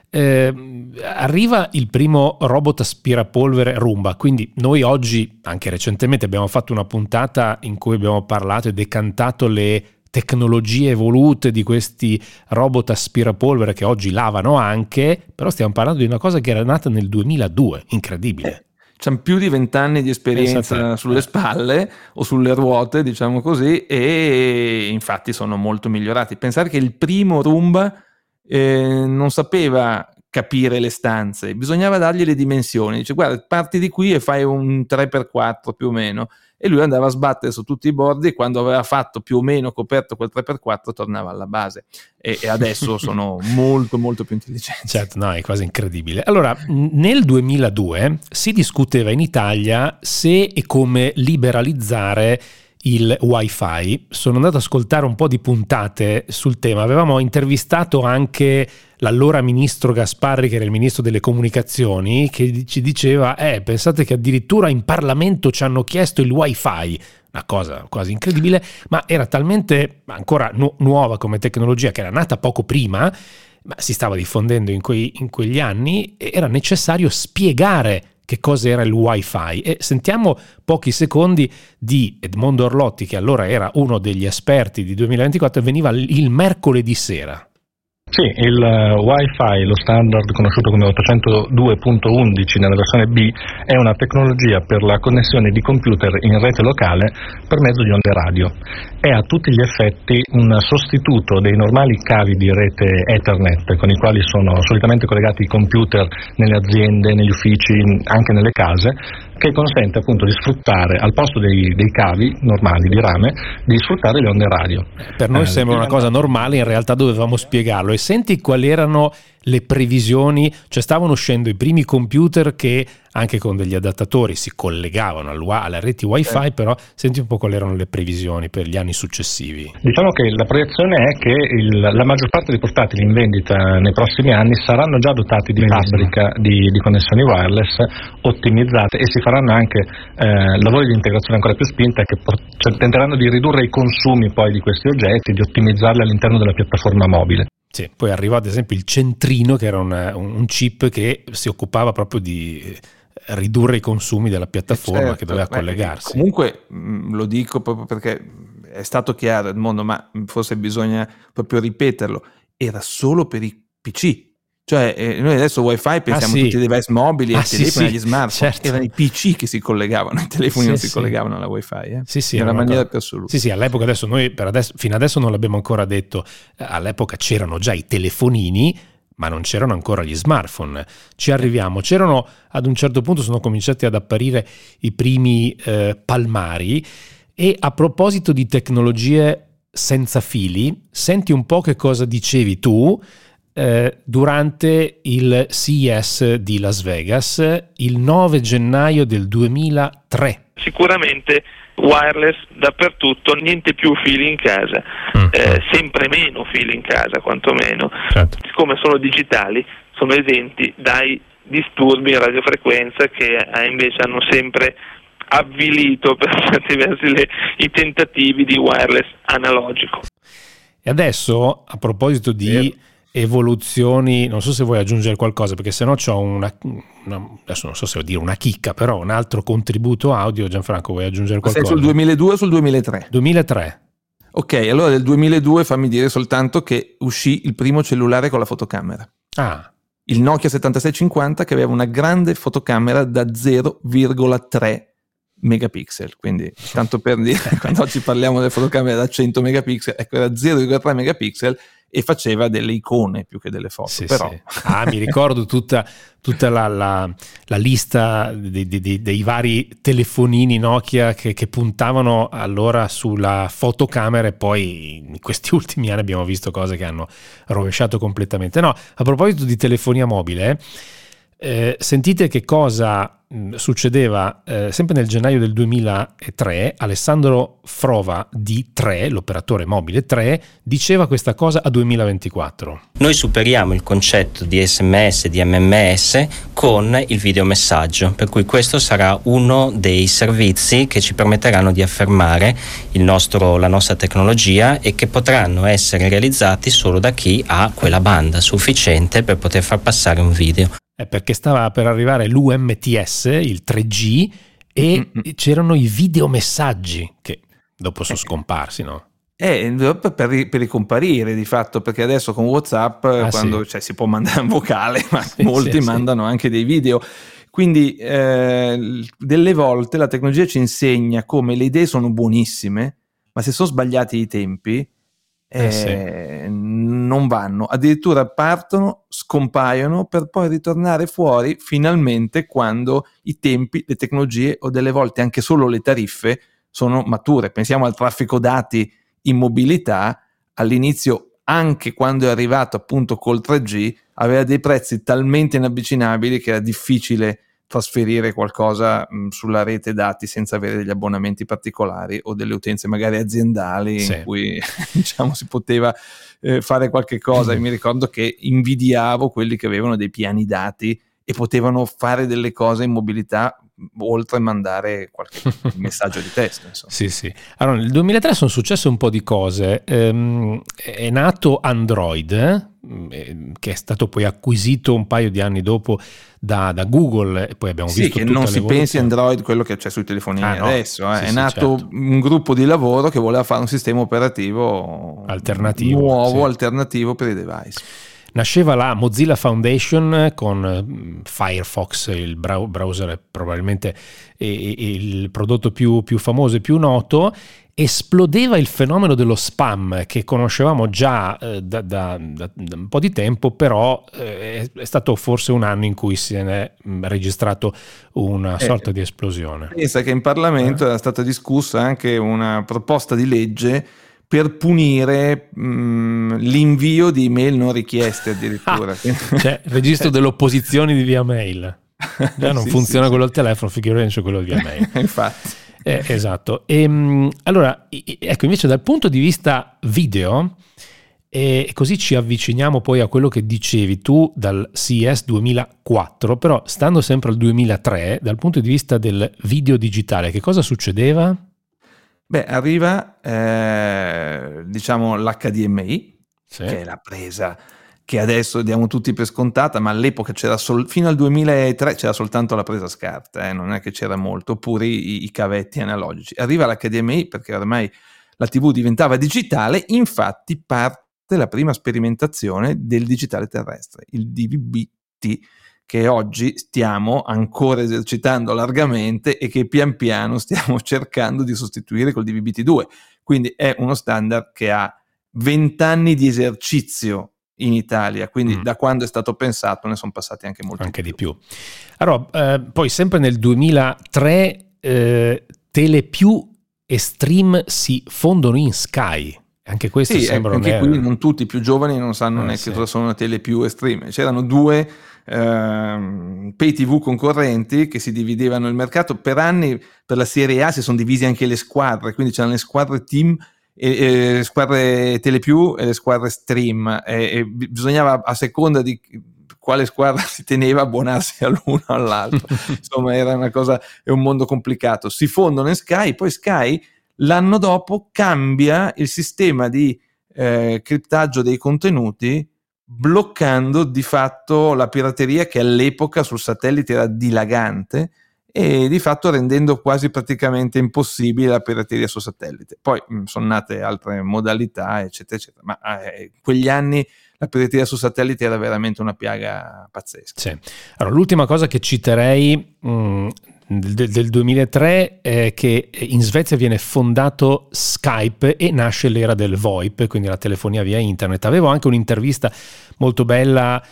[SPEAKER 2] arriva il primo robot aspirapolvere Roomba, quindi noi oggi, anche recentemente, abbiamo fatto una puntata in cui abbiamo parlato e decantato le tecnologie evolute di questi robot aspirapolvere che oggi lavano anche, però stiamo parlando di una cosa che era nata nel 2002, incredibile.
[SPEAKER 3] C'hanno più di 20 anni di esperienza sulle spalle o sulle ruote, diciamo così, e infatti sono molto migliorati. Pensare che il primo Roomba non sapeva capire le stanze, bisognava dargli le dimensioni, dice guarda parti di qui e fai un 3x4 più o meno, e lui andava a sbattere su tutti i bordi, e quando aveva fatto più o meno coperto quel 3x4 tornava alla base, e adesso sono molto molto più intelligenti.
[SPEAKER 2] Certo, no, è quasi incredibile. Allora, nel 2002 si discuteva in Italia se e come liberalizzare il wifi. Sono andato ad ascoltare un po' di puntate sul tema, avevamo intervistato anche l'allora ministro Gasparri, che era il ministro delle comunicazioni, che ci diceva pensate che addirittura in Parlamento ci hanno chiesto il wifi, una cosa quasi incredibile, ma era talmente ancora nuova come tecnologia, che era nata poco prima, ma si stava diffondendo in quegli anni, e era necessario spiegare che cosa era il wifi. E sentiamo pochi secondi di Edmondo Orlotti, che allora era uno degli esperti di 2024 e veniva il mercoledì sera.
[SPEAKER 8] Sì, il Wi-Fi, lo standard conosciuto come 802.11 nella versione B, è una tecnologia per la connessione di computer in rete locale per mezzo di onde radio. È a tutti gli effetti un sostituto dei normali cavi di rete Ethernet con i quali sono solitamente collegati i computer nelle aziende, negli uffici, anche nelle case, che consente appunto di sfruttare, al posto dei cavi normali di rame, di sfruttare le onde radio.
[SPEAKER 2] Per noi sembra una cosa normale, in realtà dovevamo spiegarlo. E senti quali erano le previsioni, cioè stavano uscendo i primi computer che anche con degli adattatori si collegavano alla rete wifi, però senti un po' quali erano le previsioni per gli anni successivi.
[SPEAKER 8] Diciamo che la proiezione è che la maggior parte dei portatili in vendita nei prossimi anni saranno già dotati di fabbrica di connessioni wireless ottimizzate, e si faranno anche lavori di integrazione ancora più spinta che tenteranno di ridurre i consumi poi di questi oggetti, di ottimizzarli all'interno della piattaforma mobile.
[SPEAKER 2] Sì, poi arrivò ad esempio il Centrino, che era un chip che si occupava proprio di ridurre i consumi della piattaforma, che doveva collegarsi.
[SPEAKER 3] Comunque lo dico proprio perché è stato chiaro Edmondo, ma forse bisogna proprio ripeterlo, era solo per i PC. Cioè noi adesso Wi-Fi pensiamo a tutti i device mobili, ai telefoni, agli smartphone, certo. Erano i PC che si collegavano, i telefoni non si collegavano alla Wi-Fi. In una maniera più assoluta.
[SPEAKER 2] Sì, all'epoca, fino adesso non l'abbiamo ancora detto, all'epoca c'erano già i telefonini, ma non c'erano ancora gli smartphone. Ci arriviamo, c'erano ad un certo punto, sono cominciati ad apparire i primi palmari. E a proposito di tecnologie senza fili, senti un po' che cosa dicevi tu durante il CES di Las Vegas il 9 gennaio del 2003.
[SPEAKER 9] Sicuramente wireless dappertutto, niente più fili in casa, sempre meno fili in casa quantomeno, certo. Siccome sono digitali sono esenti dai disturbi in radiofrequenza che invece hanno sempre avvilito per certi versi i tentativi di wireless analogico.
[SPEAKER 2] E adesso, a proposito di evoluzioni, non so se vuoi aggiungere qualcosa, perché sennò c'ho adesso non so se vuoi dire una chicca, però un altro contributo audio. Gianfranco, vuoi aggiungere qualcosa?
[SPEAKER 3] Sei sul 2002 o sul 2003?
[SPEAKER 2] 2003.
[SPEAKER 3] Ok, allora del 2002 fammi dire soltanto che uscì il primo cellulare con la fotocamera. Il Nokia 7650, che aveva una grande fotocamera da 0,3 megapixel, quindi tanto per dire, quando oggi parliamo delle fotocamere da 100 megapixel, ecco, era 0,3 megapixel e faceva delle icone più che delle foto. Però.
[SPEAKER 2] Mi ricordo tutta la lista dei vari telefonini Nokia che puntavano allora sulla fotocamera, e poi in questi ultimi anni abbiamo visto cose che hanno rovesciato completamente. No, a proposito di telefonia mobile, sentite che cosa succedeva sempre nel gennaio del 2003. Alessandro Frova di 3, l'operatore mobile 3, diceva questa cosa a 2024.
[SPEAKER 10] Noi superiamo il concetto di SMS, di MMS con il videomessaggio, per cui questo sarà uno dei servizi che ci permetteranno di affermare la nostra tecnologia, e che potranno essere realizzati solo da chi ha quella banda sufficiente per poter far passare un video.
[SPEAKER 2] Perché stava per arrivare l'UMTS, il 3G, e c'erano i videomessaggi che dopo sono scomparsi, no?
[SPEAKER 3] Per ricomparire di fatto, perché adesso con WhatsApp si può mandare un vocale, ma molti mandano anche dei video. Quindi delle volte la tecnologia ci insegna come le idee sono buonissime, ma se sono sbagliati i tempi non vanno, addirittura partono, scompaiono per poi ritornare fuori finalmente quando i tempi, le tecnologie o delle volte anche solo le tariffe sono mature. Pensiamo al traffico dati in mobilità. All'inizio, anche quando è arrivato appunto col 3G, aveva dei prezzi talmente inavvicinabili che era difficile trasferire qualcosa sulla rete dati senza avere degli abbonamenti particolari o delle utenze magari aziendali in cui si poteva fare qualche cosa. Io mi ricordo che invidiavo quelli che avevano dei piani dati e potevano fare delle cose in mobilità oltre a mandare qualche messaggio di testo, insomma.
[SPEAKER 2] Sì. Allora, nel 2003 sono successe un po' di cose. È nato Android, che è stato poi acquisito un paio di anni dopo da Google, e poi abbiamo visto
[SPEAKER 3] che non si pensi Android quello che c'è sui telefonini adesso. È nato un gruppo di lavoro che voleva fare un sistema operativo alternativo, alternativo per i device.
[SPEAKER 2] Nasceva la Mozilla Foundation con Firefox, il browser probabilmente il prodotto più famoso e più noto. Esplodeva il fenomeno dello spam, che conoscevamo già da un po' di tempo, però è stato forse un anno in cui se ne è registrato una sorta di esplosione.
[SPEAKER 3] Pensa che in Parlamento era stata discussa anche una proposta di legge per punire l'invio di email non richieste addirittura.
[SPEAKER 2] Cioè, registro delle opposizioni di via mail. Già non funziona quello al telefono, figuriamoci quello di via mail.
[SPEAKER 3] Infatti.
[SPEAKER 2] Esatto. Allora, ecco, invece dal punto di vista video, e così ci avviciniamo poi a quello che dicevi tu dal CES 2004, però stando sempre al 2003, dal punto di vista del video digitale, che cosa succedeva?
[SPEAKER 3] Arriva l'HDMI, che è la presa che adesso diamo tutti per scontata, ma all'epoca c'era fino al 2003 c'era soltanto la presa SCART, non è che c'era molto, oppure i cavetti analogici. Arriva l'HDMI perché ormai la TV diventava digitale, infatti parte la prima sperimentazione del digitale terrestre, il DVB-T, che oggi stiamo ancora esercitando largamente e che pian piano stiamo cercando di sostituire col DVB-T2. Quindi è uno standard che ha 20 anni di esercizio in Italia, quindi da quando è stato pensato ne sono passati anche molti
[SPEAKER 2] di più. Allora, poi sempre nel 2003 Telepiù e Stream si fondono in Sky. Anche questo sembra
[SPEAKER 3] anche qui non tutti i più giovani non sanno neanche cosa sono Telepiù e Stream. C'erano due pay TV concorrenti che si dividevano il mercato. Per anni per la Serie A si sono divisi anche le squadre, quindi c'erano le squadre Team e le squadre Telepiù e le squadre Stream, e bisognava, a seconda di quale squadra si teneva, abbonarsi all'uno o all'altro. Insomma, era una cosa, è un mondo complicato. Si fondono in Sky, poi Sky l'anno dopo cambia il sistema di criptaggio dei contenuti, bloccando di fatto la pirateria, che all'epoca sul satellite era dilagante, e di fatto rendendo quasi praticamente impossibile la pirateria sul satellite. Poi sono nate altre modalità, eccetera, eccetera, ma in quegli anni la pirateria sul satellite era veramente una piaga pazzesca.
[SPEAKER 2] Sì. Allora, l'ultima cosa che citerei del 2003 è che in Svezia viene fondato Skype e nasce l'era del VoIP, quindi la telefonia via internet. Avevo anche un'intervista molto bella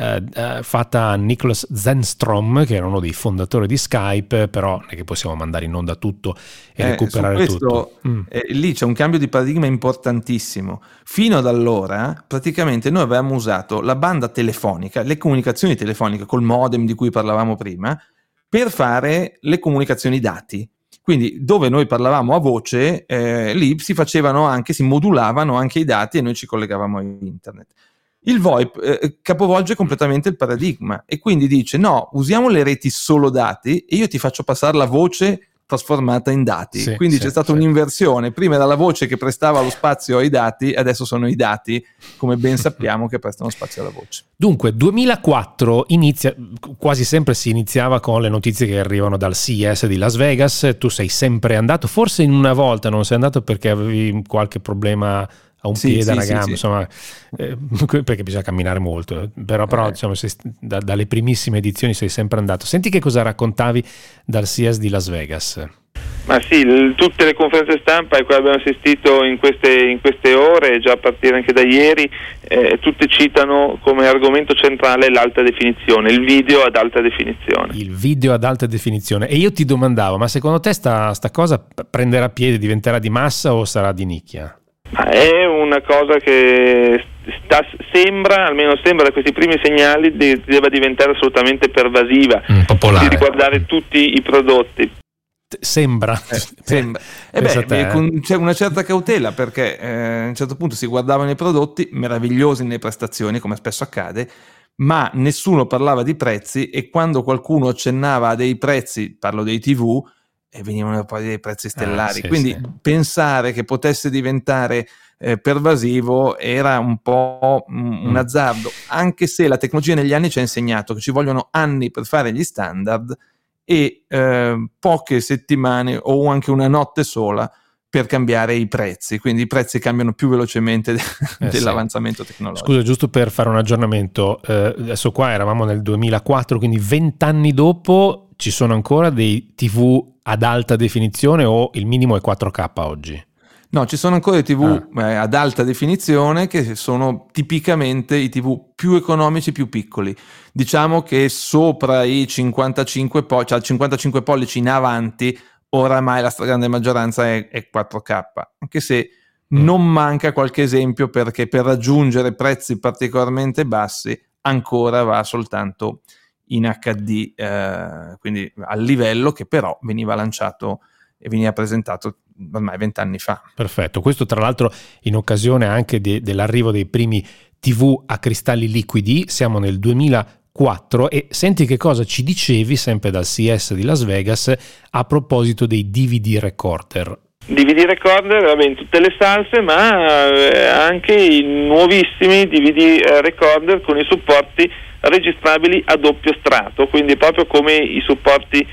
[SPEAKER 2] fatta a Niklas Zennström, che era uno dei fondatori di Skype, però non è che possiamo mandare in onda tutto e recuperare tutto.
[SPEAKER 3] Lì c'è un cambio di paradigma importantissimo. Fino ad allora praticamente noi avevamo usato la banda telefonica, le comunicazioni telefoniche col modem di cui parlavamo prima, per fare le comunicazioni dati. Quindi dove noi parlavamo a voce, lì si modulavano anche i dati e noi ci collegavamo a internet. Il VoIP capovolge completamente il paradigma e quindi dice: no, usiamo le reti solo dati e io ti faccio passare la voce trasformata in dati. Quindi c'è stata un'inversione. Prima era la voce che prestava lo spazio ai dati, adesso sono i dati, come ben sappiamo, che prestano spazio alla voce.
[SPEAKER 2] Dunque, 2004 quasi sempre si iniziava con le notizie che arrivano dal CES di Las Vegas. Tu sei sempre andato, forse in una volta non sei andato perché avevi qualche problema a un piede, ragazzi, insomma, perché bisogna camminare molto, però diciamo, dalle primissime edizioni sei sempre andato. Senti che cosa raccontavi dal CES di Las Vegas.
[SPEAKER 9] Ma sì, tutte le conferenze stampa a cui abbiamo assistito in queste ore, già a partire anche da ieri, tutte citano come argomento centrale l'alta definizione, il video ad alta definizione. Il video ad alta definizione. E io ti domandavo, ma secondo te sta cosa prenderà piede, diventerà di massa o sarà di nicchia? È una cosa che almeno sembra da questi primi segnali, debba diventare assolutamente pervasiva,
[SPEAKER 5] popolare,
[SPEAKER 9] di riguardare tutti i prodotti.
[SPEAKER 2] Sembra.
[SPEAKER 3] C'è una certa cautela, perché a un certo punto si guardavano i prodotti meravigliosi nelle prestazioni, come spesso accade, ma nessuno parlava di prezzi, e quando qualcuno accennava a dei prezzi, parlo dei TV, e venivano poi dei prezzi stellari. Quindi pensare che potesse diventare pervasivo era un po' un azzardo, anche se la tecnologia negli anni ci ha insegnato che ci vogliono anni per fare gli standard e poche settimane o anche una notte sola per cambiare i prezzi, quindi i prezzi cambiano più velocemente dell'avanzamento tecnologico.
[SPEAKER 2] Scusa, giusto per fare un aggiornamento, adesso qua eravamo nel 2004, quindi 20 anni dopo ci sono ancora dei TV ad alta definizione o il minimo è 4K oggi?
[SPEAKER 3] No, ci sono ancora i TV ad alta definizione, che sono tipicamente i TV più economici, più piccoli. Diciamo che sopra i 55 pollici, cioè 55 pollici in avanti, oramai la stragrande maggioranza è 4K, anche se non manca qualche esempio, perché per raggiungere prezzi particolarmente bassi ancora va soltanto in HD, quindi al livello che però veniva lanciato e veniva presentato ormai 20 anni fa.
[SPEAKER 2] Perfetto, questo tra l'altro in occasione anche dell'arrivo dei primi TV a cristalli liquidi. Siamo nel 2004 e senti che cosa ci dicevi sempre dal CES di Las Vegas a proposito dei DVD recorder.
[SPEAKER 9] DVD recorder, in tutte le salse, ma anche i nuovissimi DVD recorder con i supporti registrabili a doppio strato, quindi proprio come i supporti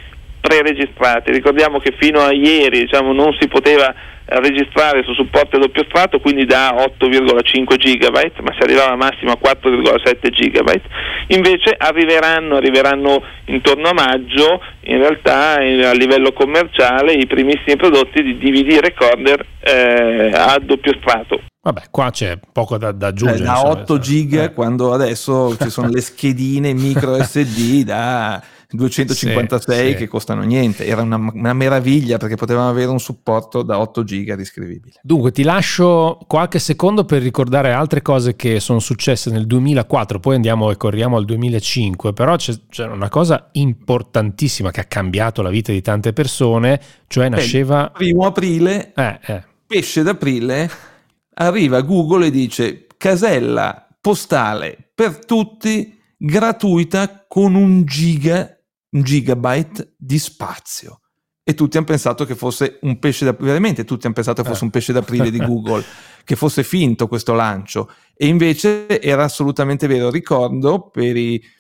[SPEAKER 9] preregistrati. Ricordiamo che fino a ieri non si poteva registrare su supporto a doppio strato, quindi da 8,5 GB, ma si arrivava massimo a 4,7 GB. Invece arriveranno intorno a maggio, in realtà a livello commerciale, i primissimi prodotti di DVD recorder a doppio strato.
[SPEAKER 2] Vabbè, qua c'è poco da aggiungere.
[SPEAKER 3] Da 8 giga, quando adesso ci sono le schedine micro SD da 256 che costano niente. Era una meraviglia, perché potevamo avere un supporto da 8 giga riscrivibile.
[SPEAKER 2] Dunque ti lascio qualche secondo per ricordare altre cose che sono successe nel 2004, poi andiamo e corriamo al 2005, però c'è una cosa importantissima che ha cambiato la vita di tante persone, cioè nasceva...
[SPEAKER 3] Il 1 aprile, pesce d'aprile, arriva Google e dice: casella postale per tutti gratuita con un gigabyte di spazio. E tutti hanno pensato che fosse un pesce d'aprile, veramente tutti hanno pensato che fosse un pesce d'aprile di Google, che fosse finto questo lancio, e invece era assolutamente vero. Ricordo per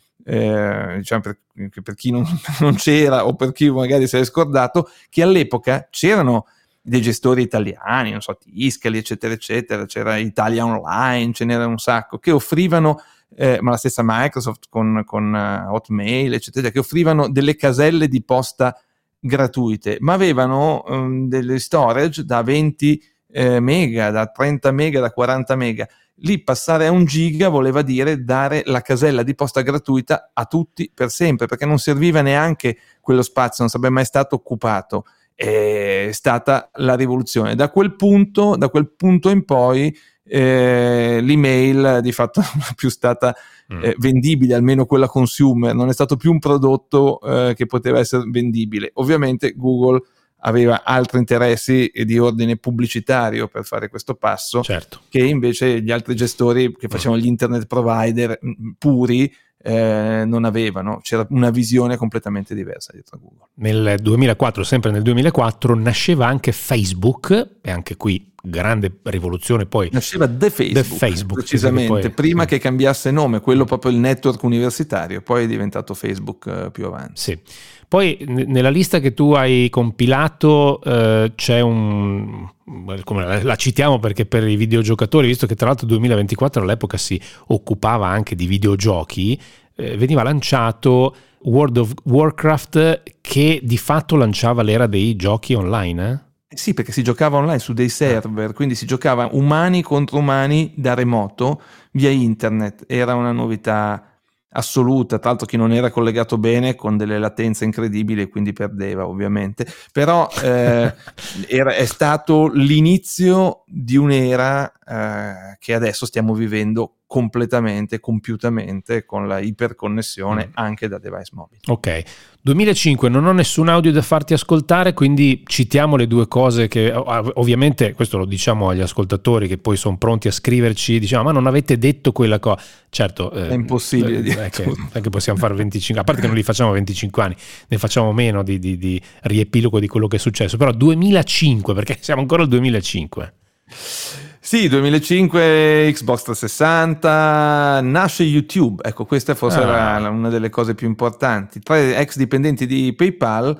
[SPEAKER 3] chi non c'era, o per chi magari si è scordato, che all'epoca c'erano dei gestori italiani, non so, Tiscali, eccetera eccetera, c'era Italia Online, ce n'era un sacco, che offrivano ma la stessa Microsoft con Hotmail, eccetera, che offrivano delle caselle di posta gratuite, ma avevano delle storage da 20 mega, da 30 mega, da 40 mega. Lì passare a 1 giga voleva dire dare la casella di posta gratuita a tutti per sempre, perché non serviva neanche quello spazio, non sarebbe mai stato occupato. È stata la rivoluzione. Da quel punto in poi l'email di fatto non è più stata vendibile, almeno quella consumer, non è stato più un prodotto che poteva essere vendibile. Ovviamente Google aveva altri interessi di ordine pubblicitario per fare questo passo, che invece gli altri gestori che facevano gli internet provider puri non avevano. C'era una visione completamente diversa dietro a Google.
[SPEAKER 2] Nel 2004, sempre nel 2004, nasceva anche Facebook, e anche qui grande rivoluzione. Poi
[SPEAKER 3] nasceva The Facebook precisamente,
[SPEAKER 2] poi,
[SPEAKER 3] prima che cambiasse nome, quello proprio il network universitario, poi è diventato Facebook più avanti.
[SPEAKER 2] Sì. Poi nella lista che tu hai compilato c'è come la citiamo perché per i videogiocatori, visto che tra l'altro 2024 all'epoca si occupava anche di videogiochi, veniva lanciato World of Warcraft, che di fatto lanciava l'era dei giochi online,
[SPEAKER 3] Sì, perché si giocava online su dei server, quindi si giocava umani contro umani da remoto via internet. Era una novità assoluta, tra l'altro chi non era collegato bene con delle latenze incredibili, quindi perdeva ovviamente, però è stato l'inizio di un'era che adesso stiamo vivendo completamente, compiutamente, con la iperconnessione anche da device mobile.
[SPEAKER 2] Ok, 2005, non ho nessun audio da farti ascoltare, quindi citiamo le due cose che ovviamente, questo lo diciamo agli ascoltatori che poi sono pronti a scriverci, diciamo ma non avete detto quella cosa, certo
[SPEAKER 3] è impossibile dire
[SPEAKER 2] che possiamo fare 25, a parte che non li facciamo 25 anni, ne facciamo meno di riepilogo di quello che è successo, però 2005, perché siamo ancora al 2005.
[SPEAKER 3] Sì, 2005 Xbox 360, nasce YouTube, ecco questa forse era una delle cose più importanti. 3 ex dipendenti di PayPal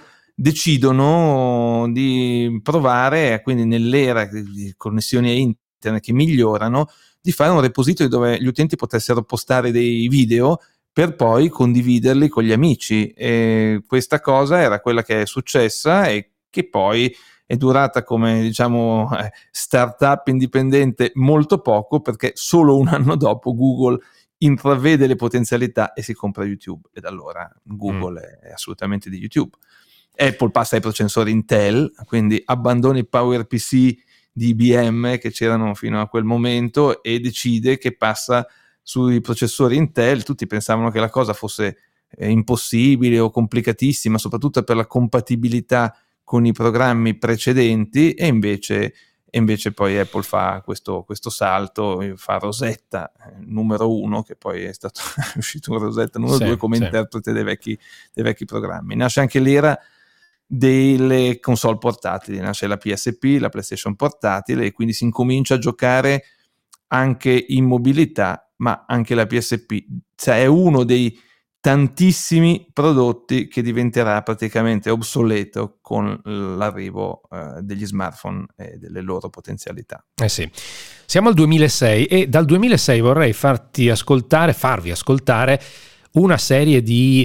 [SPEAKER 3] decidono di provare, quindi nell'era di connessioni a internet che migliorano, di fare un repository dove gli utenti potessero postare dei video per poi condividerli con gli amici, e questa cosa era quella che è successa e che poi è durata come, diciamo, startup indipendente molto poco, perché solo un anno dopo Google intravede le potenzialità e si compra YouTube, e da allora Google è assolutamente di YouTube. Apple passa ai processori Intel, quindi abbandona i PowerPC di IBM che c'erano fino a quel momento e decide che passa sui processori Intel. Tutti pensavano che la cosa fosse impossibile o complicatissima, soprattutto per la compatibilità con i programmi precedenti, e invece poi Apple fa questo salto, fa Rosetta numero 1, che poi è stato uscito Rosetta numero 2 come interprete dei vecchi programmi. Nasce anche l'era delle console portatili, nasce la PSP, la PlayStation portatile, e quindi si incomincia a giocare anche in mobilità, ma anche la PSP è uno dei tantissimi prodotti che diventerà praticamente obsoleto con l'arrivo degli smartphone e delle loro potenzialità.
[SPEAKER 2] Sì. Siamo al 2006 e dal 2006 vorrei farvi ascoltare una serie di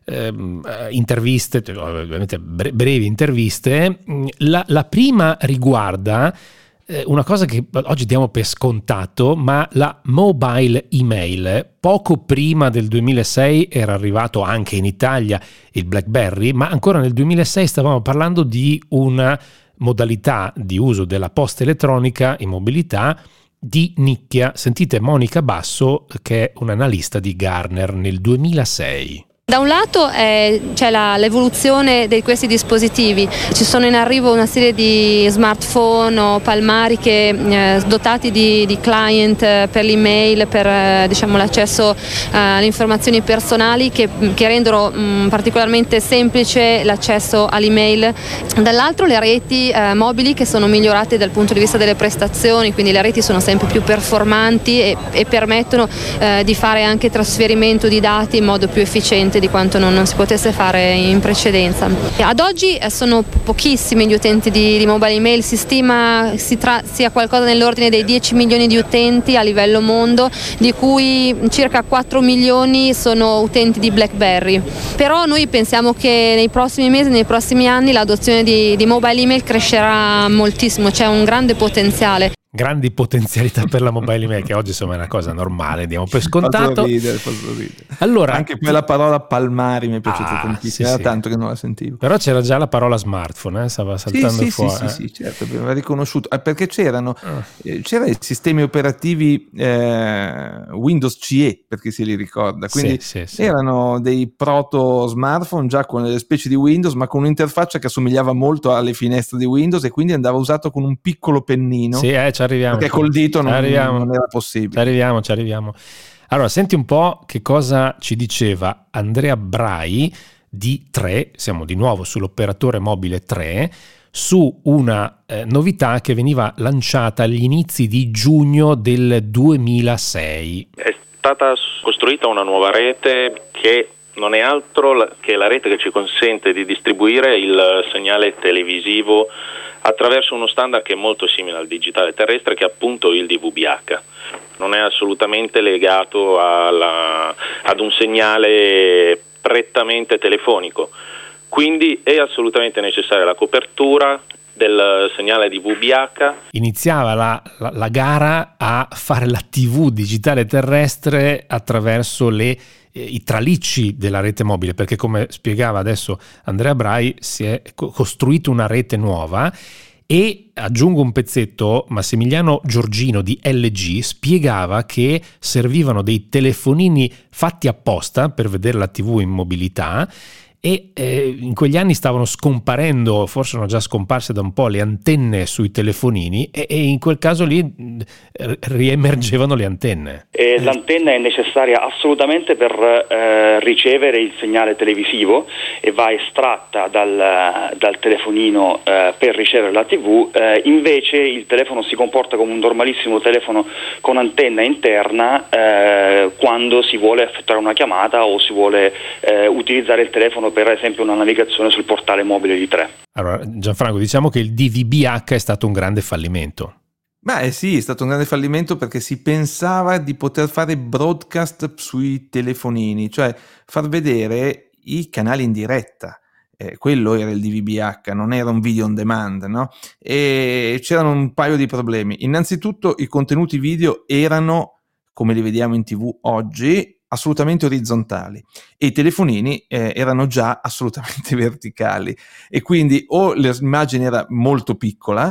[SPEAKER 2] interviste, ovviamente brevi interviste. La prima riguarda una cosa che oggi diamo per scontato, ma la mobile email. Poco prima del 2006 era arrivato anche in Italia il BlackBerry, ma ancora nel 2006 stavamo parlando di una modalità di uso della posta elettronica in mobilità di nicchia. Sentite Monica Basso, che è un'analista di Gartner nel 2006.
[SPEAKER 11] Da un lato c'è l'evoluzione di questi dispositivi, ci sono in arrivo una serie di smartphone o palmari che dotati di client per l'email, per diciamo, l'accesso alle informazioni personali che rendono particolarmente semplice l'accesso all'email. Dall'altro le reti mobili che sono migliorate dal punto di vista delle prestazioni, quindi le reti sono sempre più performanti e permettono di fare anche trasferimento di dati in modo più efficiente di quanto non si potesse fare in precedenza. Ad oggi sono pochissimi gli utenti di mobile email, si stima sia qualcosa nell'ordine dei 10 milioni di utenti a livello mondo, di cui circa 4 milioni sono utenti di BlackBerry. Però noi pensiamo che nei prossimi mesi, nei prossimi anni l'adozione di mobile email crescerà moltissimo, c'è un grande potenziale.
[SPEAKER 2] Grandi potenzialità per la mobile email, che oggi insomma è una cosa normale, diamo per scontato.
[SPEAKER 3] Posso ridere.
[SPEAKER 2] Allora,
[SPEAKER 3] anche quella parola palmari mi è piaciuta tantissimo, era tanto che non la sentivo.
[SPEAKER 2] Però c'era già la parola smartphone, stava saltando fuori.
[SPEAKER 3] Sì, certo, aveva riconosciuto, perché c'erano i sistemi operativi Windows CE, per chi se li ricorda, quindi erano dei proto smartphone già con le specie di Windows, ma con un'interfaccia che assomigliava molto alle finestre di Windows e quindi andava usato con un piccolo pennino.
[SPEAKER 2] Sì, ci arriviamo.
[SPEAKER 3] Perché col dito non era possibile.
[SPEAKER 2] Ci arriviamo. Allora, senti un po' che cosa ci diceva Andrea Brai di 3, siamo di nuovo sull'operatore mobile 3, su una novità che veniva lanciata agli inizi di giugno del 2006.
[SPEAKER 12] È stata costruita una nuova rete che non è altro che la rete che ci consente di distribuire il segnale televisivo attraverso uno standard che è molto simile al digitale terrestre, che è appunto il DVB-H. Non è assolutamente legato ad un segnale prettamente telefonico, quindi è assolutamente necessaria la copertura del segnale DVB-H.
[SPEAKER 2] Iniziava la gara a fare la TV digitale terrestre attraverso i tralicci della rete mobile, perché come spiegava adesso Andrea Brai si è costruito una rete nuova. E aggiungo un pezzetto, Massimiliano Giorgino di LG spiegava che servivano dei telefonini fatti apposta per vedere la TV in mobilità e in quegli anni stavano scomparendo, forse sono già scomparse da un po', le antenne sui telefonini e in quel caso lì riemergevano le antenne.
[SPEAKER 13] L'antenna è necessaria assolutamente per ricevere il segnale televisivo e va estratta dal telefonino per ricevere la TV, invece il telefono si comporta come un normalissimo telefono con antenna interna quando si vuole effettuare una chiamata o si vuole utilizzare il telefono per esempio una navigazione sul portale mobile di 3.
[SPEAKER 2] Allora Gianfranco, diciamo che il DVB-H è stato un grande fallimento.
[SPEAKER 3] Beh sì, è stato un grande fallimento perché si pensava di poter fare broadcast sui telefonini, cioè far vedere i canali in diretta. Quello era il DVB-H, non era un video on demand, no? E c'erano un paio di problemi. Innanzitutto i contenuti video erano, come li vediamo in TV oggi, assolutamente orizzontali e i telefonini erano già assolutamente verticali e quindi o l'immagine era molto piccola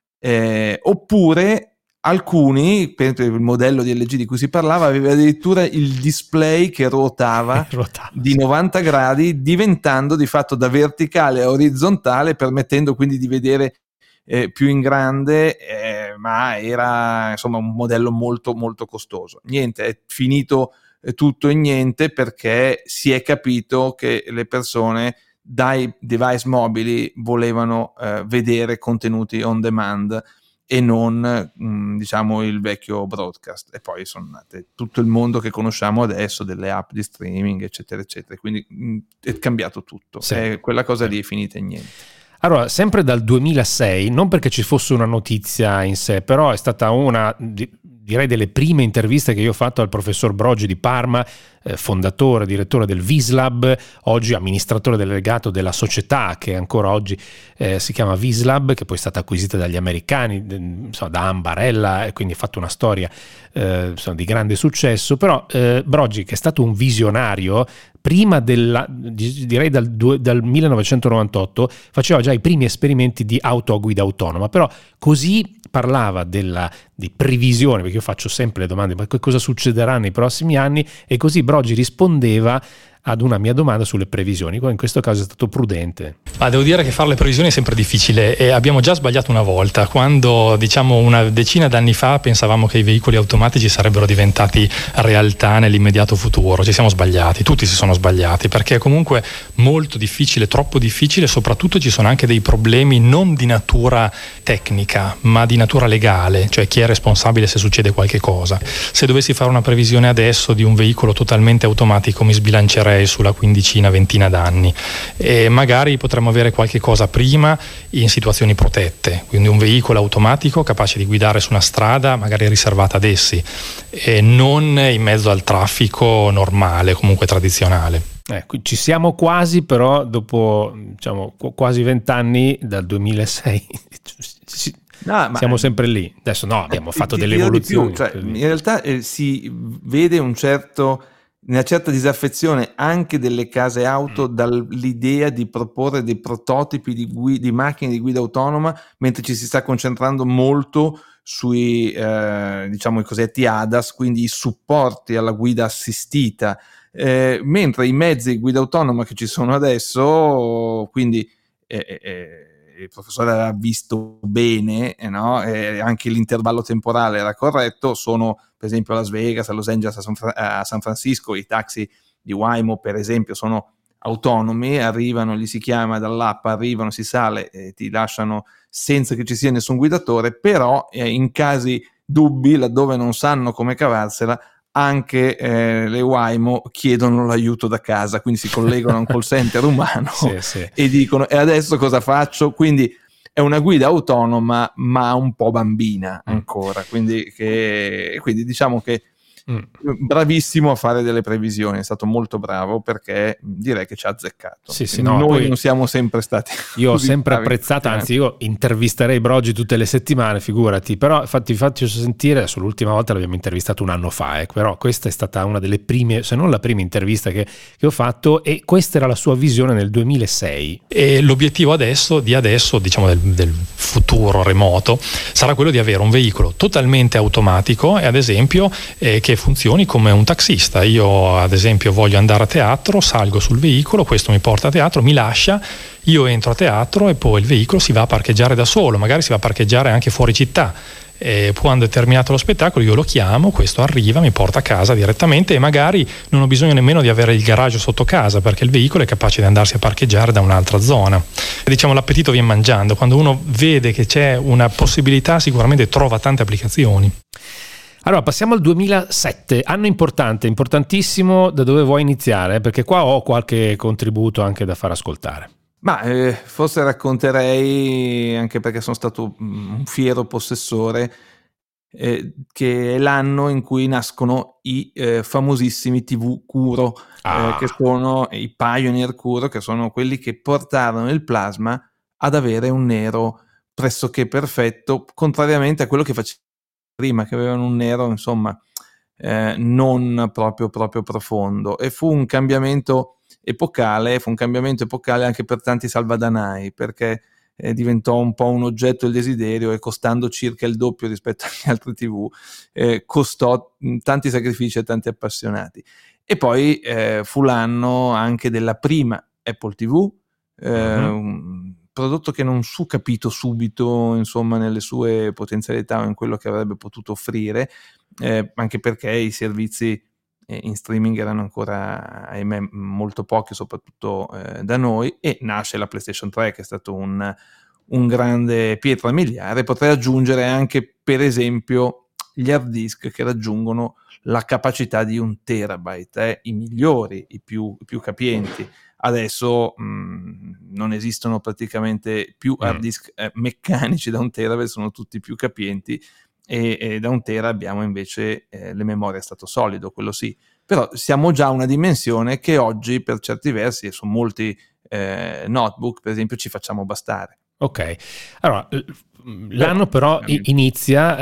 [SPEAKER 3] oppure alcuni, per il modello di LG di cui si parlava, aveva addirittura il display che ruotava di 90 gradi, diventando di fatto da verticale a orizzontale, permettendo quindi di vedere più in grande, ma era insomma un modello molto molto costoso. Niente, è finito tutto in niente perché si è capito che le persone dai device mobili volevano vedere contenuti on demand e non diciamo il vecchio broadcast. E poi sono nate tutto il mondo che conosciamo adesso, delle app di streaming eccetera eccetera, quindi è cambiato tutto, quella cosa lì è finita e niente.
[SPEAKER 2] Allora, sempre dal 2006, non perché ci fosse una notizia in sé, però è stata una, direi, delle prime interviste che io ho fatto al professor Brogi di Parma, fondatore, direttore del Vislab, oggi amministratore delegato della società che ancora oggi si chiama Vislab, che poi è stata acquisita dagli americani, da Ambarella, e quindi ha fatto una storia di grande successo. Però Brogi, che è stato un visionario, prima direi dal 1998, faceva già i primi esperimenti di auto a guida autonoma, però così parlava di previsione, perché io faccio sempre le domande, ma cosa succederà nei prossimi anni, e così Brogi rispondeva ad una mia domanda sulle previsioni. In questo caso è stato prudente.
[SPEAKER 14] Ma devo dire che fare le previsioni è sempre difficile, e abbiamo già sbagliato una volta, quando una decina d'anni fa pensavamo che i veicoli automatici sarebbero diventati realtà nell'immediato futuro. Ci siamo sbagliati, tutti si sono sbagliati, perché è comunque molto difficile, troppo difficile, soprattutto ci sono anche dei problemi non di natura tecnica ma di natura legale, cioè chi è responsabile se succede qualche cosa. Se dovessi fare una previsione adesso di un veicolo totalmente automatico mi sbilancerei sulla ventina d'anni, e magari potremmo avere qualche cosa prima in situazioni protette, quindi un veicolo automatico capace di guidare su una strada magari riservata ad essi, e non in mezzo al traffico normale, comunque tradizionale.
[SPEAKER 2] Ci siamo quasi, però dopo quasi 20 anni dal 2006 siamo sempre lì. Adesso abbiamo fatto delle evoluzioni.
[SPEAKER 3] In realtà si vede una certa disaffezione anche delle case auto dall'idea di proporre dei prototipi di macchine di guida autonoma, mentre ci si sta concentrando molto sui i cosiddetti ADAS, quindi i supporti alla guida assistita, mentre i mezzi di guida autonoma che ci sono adesso, quindi il professore aveva visto bene, anche l'intervallo temporale era corretto, sono per esempio a Las Vegas, a Los Angeles, a San Francisco, i taxi di Waymo per esempio sono autonomi, arrivano, gli si chiama dall'app, arrivano, si sale e ti lasciano senza che ci sia nessun guidatore, però in casi dubbi, laddove non sanno come cavarsela, anche le Waymo chiedono l'aiuto da casa, quindi si collegano a un call center umano e dicono: e adesso cosa faccio? Quindi è una guida autonoma ma un po' bambina ancora, quindi diciamo che bravissimo a fare delle previsioni, è stato molto bravo, perché direi che ci ha azzeccato. Noi non siamo sempre stati
[SPEAKER 2] io ho sempre apprezzato, anzi io intervisterei Brogi tutte le settimane, figurati, però infatti vi faccio sentire, adesso l'ultima volta l'abbiamo intervistato un anno fa, però questa è stata una delle prime, se non la prima intervista che ho fatto, e questa era la sua visione nel 2006.
[SPEAKER 14] E l'obiettivo adesso, diciamo del futuro remoto, sarà quello di avere un veicolo totalmente automatico e ad esempio che funzioni come un taxista. Io ad esempio voglio andare a teatro, salgo sul veicolo, questo mi porta a teatro, mi lascia, io entro a teatro e poi il veicolo si va a parcheggiare da solo, magari si va a parcheggiare anche fuori città. E quando è terminato lo spettacolo io lo chiamo, questo arriva, mi porta a casa direttamente e magari non ho bisogno nemmeno di avere il garage sotto casa, perché il veicolo è capace di andarsi a parcheggiare da un'altra zona. E diciamo l'appetito viene mangiando, quando uno vede che c'è una possibilità sicuramente trova tante applicazioni.
[SPEAKER 2] Allora passiamo al 2007, anno importante, importantissimo. Da dove vuoi iniziare? Perché qua ho qualche contributo anche da far ascoltare.
[SPEAKER 3] Ma forse racconterei, anche perché sono stato un fiero possessore, che è l'anno in cui nascono i famosissimi TV Kuro, che sono i Pioneer Kuro, che sono quelli che portarono il plasma ad avere un nero pressoché perfetto, contrariamente a quello che faceva prima, che avevano un nero insomma non proprio profondo, e fu un cambiamento epocale anche per tanti salvadanai, perché diventò un po' un oggetto del desiderio, e costando circa il doppio rispetto agli altri TV costò tanti sacrifici e tanti appassionati. E poi fu l'anno anche della prima Apple TV, un prodotto che non fu capito subito insomma nelle sue potenzialità o in quello che avrebbe potuto offrire, anche perché i servizi in streaming erano ancora, ahimè, molto pochi, soprattutto da noi, e nasce la PlayStation 3, che è stato un un grande pietra miliare. Potrei aggiungere anche, per esempio, gli hard disk che raggiungono la capacità di 1 terabyte, i migliori, i più capienti. Adesso non esistono praticamente più hard disk meccanici da 1 terabyte, sono tutti più capienti, e da 1 tera abbiamo invece le memorie a stato solido, quello sì. Però siamo già a una dimensione che oggi per certi versi, e su molti notebook per esempio, ci facciamo bastare.
[SPEAKER 2] Ok, allora l'anno però inizia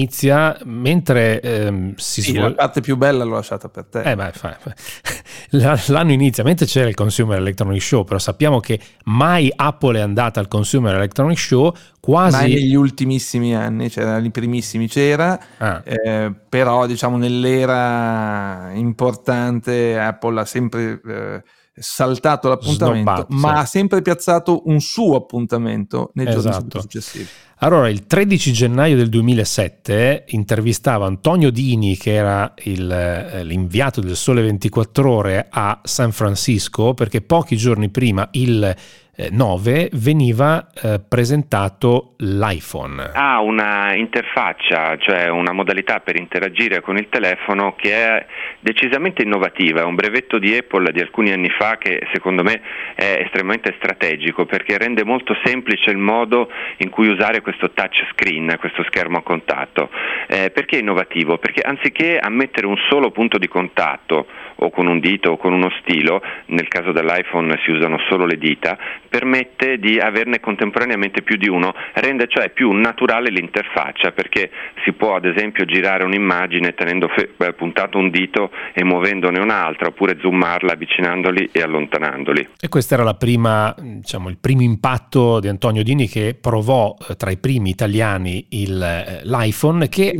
[SPEAKER 2] mentre
[SPEAKER 3] la parte più bella l'ho lasciata per te.
[SPEAKER 2] L'anno inizia mentre c'era il Consumer Electronic Show, però sappiamo che mai Apple è andata al Consumer Electronic Show, quasi
[SPEAKER 3] mai negli ultimissimi anni, nei primissimi c'era, però diciamo nell'era importante Apple ha sempre saltato l'appuntamento, ma ha sempre piazzato un suo appuntamento nei giorni successivi.
[SPEAKER 2] Allora, il 13 gennaio del 2007 intervistava Antonio Dini, che era l'inviato del Sole 24 Ore a San Francisco, perché pochi giorni prima, il 9, veniva presentato l'iPhone.
[SPEAKER 15] Ha una interfaccia, cioè una modalità per interagire con il telefono che è decisamente innovativa, è un brevetto di Apple di alcuni anni fa che secondo me è estremamente strategico, perché rende molto semplice il modo in cui usare questo touch screen, questo schermo a contatto. Perché è innovativo? Perché anziché ammettere un solo punto di contatto o con un dito o con uno stilo, nel caso dell'iPhone si usano solo le dita, permette di averne contemporaneamente più di uno, rende cioè più naturale l'interfaccia, perché si può ad esempio girare un'immagine tenendo puntato un dito e muovendone un'altra, oppure zoomarla avvicinandoli e allontanandoli.
[SPEAKER 2] E questa era la prima, il primo impatto di Antonio Dini, che provò tra i primi italiani l'iPhone, che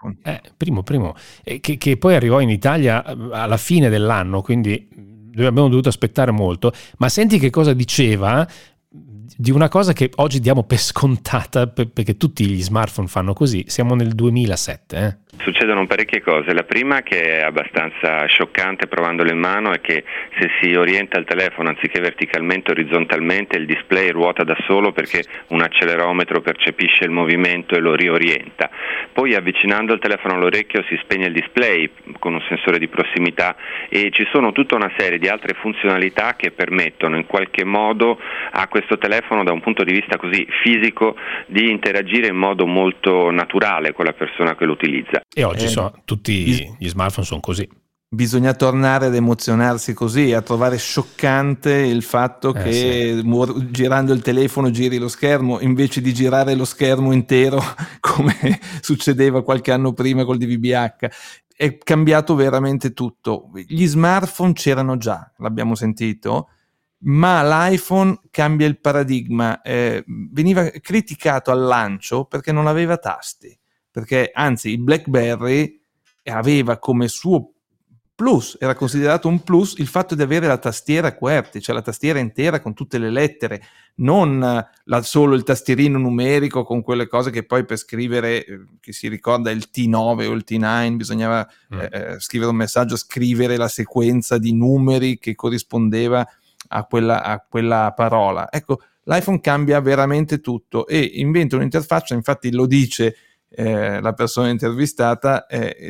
[SPEAKER 2] che poi arrivò in Italia alla fine dell'anno, quindi abbiamo dovuto aspettare molto. Ma senti che cosa diceva di una cosa che oggi diamo per scontata, perché tutti gli smartphone fanno così. Siamo nel 2007.
[SPEAKER 15] Succedono parecchie cose. La prima, che è abbastanza scioccante provandolo in mano, è che se si orienta il telefono anziché verticalmente, orizzontalmente, il display ruota da solo, perché un accelerometro percepisce il movimento e lo riorienta. Poi avvicinando il telefono all'orecchio si spegne il display con un sensore di prossimità, e ci sono tutta una serie di altre funzionalità che permettono in qualche modo a questo telefono, da un punto di vista così fisico, di interagire in modo molto naturale con la persona che lo utilizza.
[SPEAKER 2] E oggi tutti gli smartphone sono così.
[SPEAKER 3] Bisogna tornare ad emozionarsi così, a trovare scioccante il fatto che girando il telefono giri lo schermo, invece di girare lo schermo intero come succedeva qualche anno prima col DVB-H. È cambiato veramente tutto. Gli smartphone c'erano già, l'abbiamo sentito, ma l'iPhone cambia il paradigma. Veniva criticato al lancio perché non aveva tasti, perché anzi il BlackBerry aveva come suo plus, era considerato un plus il fatto di avere la tastiera QWERTY, cioè la tastiera intera con tutte le lettere, non solo il tastierino numerico con quelle cose che poi per scrivere, chi si ricorda il T9 o il T9 bisognava scrivere un messaggio, scrivere la sequenza di numeri che corrispondeva a quella parola. Ecco, l'iPhone cambia veramente tutto e inventa un'interfaccia, infatti lo dice la persona intervistata,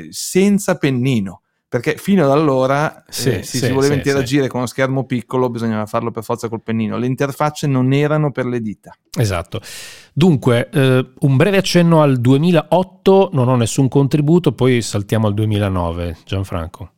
[SPEAKER 3] senza pennino, perché fino ad allora si voleva interagire con uno schermo piccolo, bisognava farlo per forza col pennino, le interfacce non erano per le dita.
[SPEAKER 2] Esatto. Dunque un breve accenno al 2008, non ho nessun contributo, poi saltiamo al 2009. Gianfranco.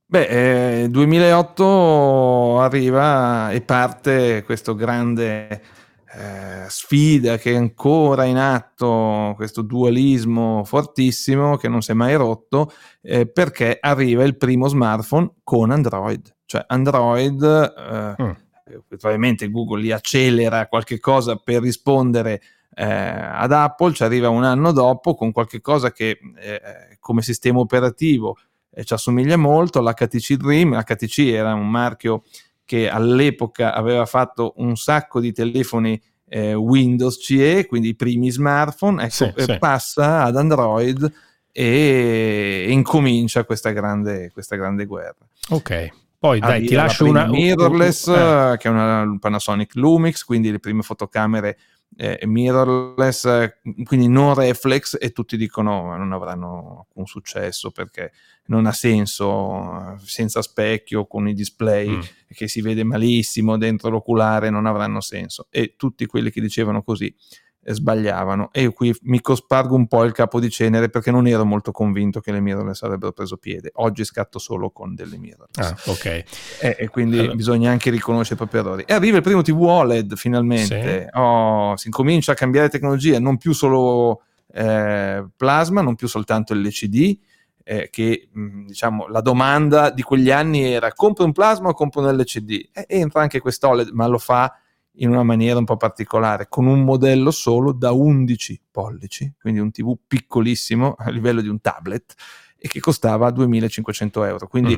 [SPEAKER 3] 2008 arriva e parte questo grande sfida che è ancora in atto, questo dualismo fortissimo che non si è mai rotto, perché arriva il primo smartphone con Android, cioè Android probabilmente Google li accelera qualche cosa per rispondere ad Apple, ci arriva un anno dopo con qualche cosa che come sistema operativo ci assomiglia molto all'HTC Dream. L'HTC era un marchio che all'epoca aveva fatto un sacco di telefoni Windows CE, quindi i primi smartphone, passa ad Android e incomincia questa grande guerra.
[SPEAKER 2] Ok, poi dai, ti lascio una
[SPEAKER 3] mirrorless che è una Panasonic Lumix, quindi le prime fotocamere mirrorless, quindi non reflex, e tutti dicono non avranno alcun successo perché non ha senso, senza specchio, con i display che si vede malissimo dentro l'oculare, non avranno senso. E tutti quelli che dicevano così sbagliavano. E io qui mi cospargo un po' il capo di cenere, perché non ero molto convinto che le mirrorless avrebbero preso piede. Oggi scatto solo con delle mirrorless.
[SPEAKER 2] Ok.
[SPEAKER 3] E quindi bisogna anche riconoscere i propri errori. E arriva il primo TV OLED finalmente. Si incomincia a cambiare tecnologia, non più solo plasma, non più soltanto LCD, che diciamo la domanda di quegli anni era: compro un plasma o compro un LCD? Entra anche questo OLED, ma lo fa in una maniera un po' particolare, con un modello solo da 11 pollici, quindi un TV piccolissimo a livello di un tablet, e che costava 2.500 euro, quindi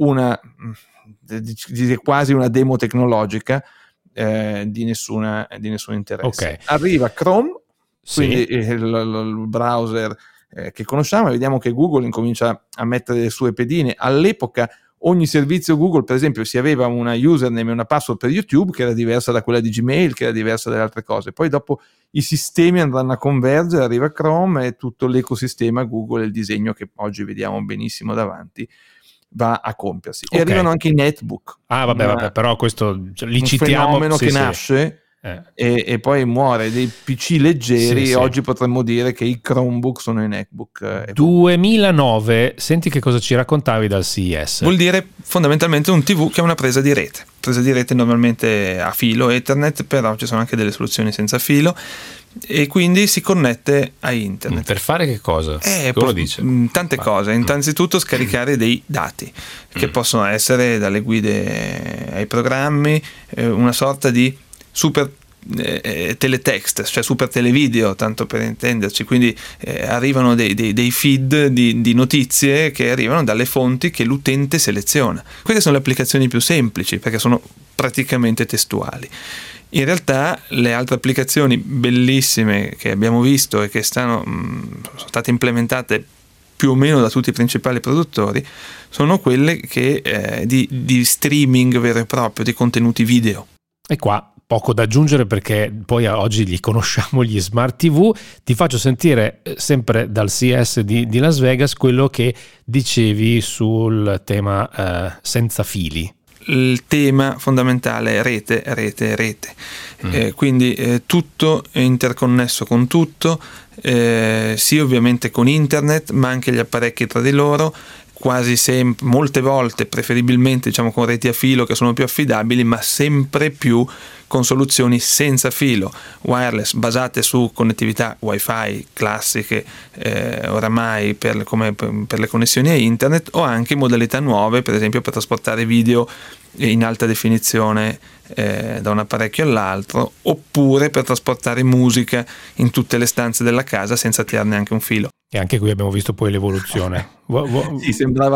[SPEAKER 3] quasi una demo tecnologica di nessuna interesse.
[SPEAKER 2] Okay.
[SPEAKER 3] Arriva Chrome, quindi il browser che conosciamo, e vediamo che Google incomincia a mettere le sue pedine. All'epoca ogni servizio Google, per esempio, si aveva una username e una password per YouTube che era diversa da quella di Gmail, che era diversa dalle altre cose. Poi dopo i sistemi andranno a convergere, arriva Chrome e tutto l'ecosistema Google e il disegno che oggi vediamo benissimo davanti va a compiersi. E arrivano anche i netbook.
[SPEAKER 2] Vabbè, però questo li citiamo.
[SPEAKER 3] Un fenomeno che nasce e poi muore, dei PC leggeri. Oggi potremmo dire che i Chromebook sono i netbook.
[SPEAKER 2] 2009, senti che cosa ci raccontavi dal CES.
[SPEAKER 3] Vuol dire fondamentalmente un TV che ha una presa di rete normalmente a filo Ethernet, però ci sono anche delle soluzioni senza filo, e quindi si connette a internet.
[SPEAKER 2] Per fare che cosa? Cosa dice?
[SPEAKER 3] Tante cose. Innanzitutto scaricare dei dati che possono essere dalle guide ai programmi, una sorta di super teletext, cioè super televideo, tanto per intenderci. Quindi arrivano dei feed di notizie che arrivano dalle fonti che l'utente seleziona. Queste sono le applicazioni più semplici, perché sono praticamente testuali. In realtà le altre applicazioni bellissime che abbiamo visto e che sono state implementate più o meno da tutti i principali produttori sono quelle che di streaming vero e proprio, di contenuti video.
[SPEAKER 2] E qua poco da aggiungere, perché poi oggi li conosciamo, gli smart TV. Ti faccio sentire sempre dal CES di Las Vegas quello che dicevi sul tema senza fili.
[SPEAKER 3] Il tema fondamentale è rete. Quindi tutto è interconnesso con tutto, sì, ovviamente con internet, ma anche gli apparecchi tra di loro, quasi sempre, molte volte preferibilmente con reti a filo che sono più affidabili, ma sempre più con soluzioni senza filo, wireless, basate su connettività wifi classiche oramai per le connessioni a internet, o anche modalità nuove, per esempio per trasportare video in alta definizione da un apparecchio all'altro, oppure per trasportare musica in tutte le stanze della casa senza tirarne anche un filo.
[SPEAKER 2] E anche qui abbiamo visto poi l'evoluzione.
[SPEAKER 3] Sì,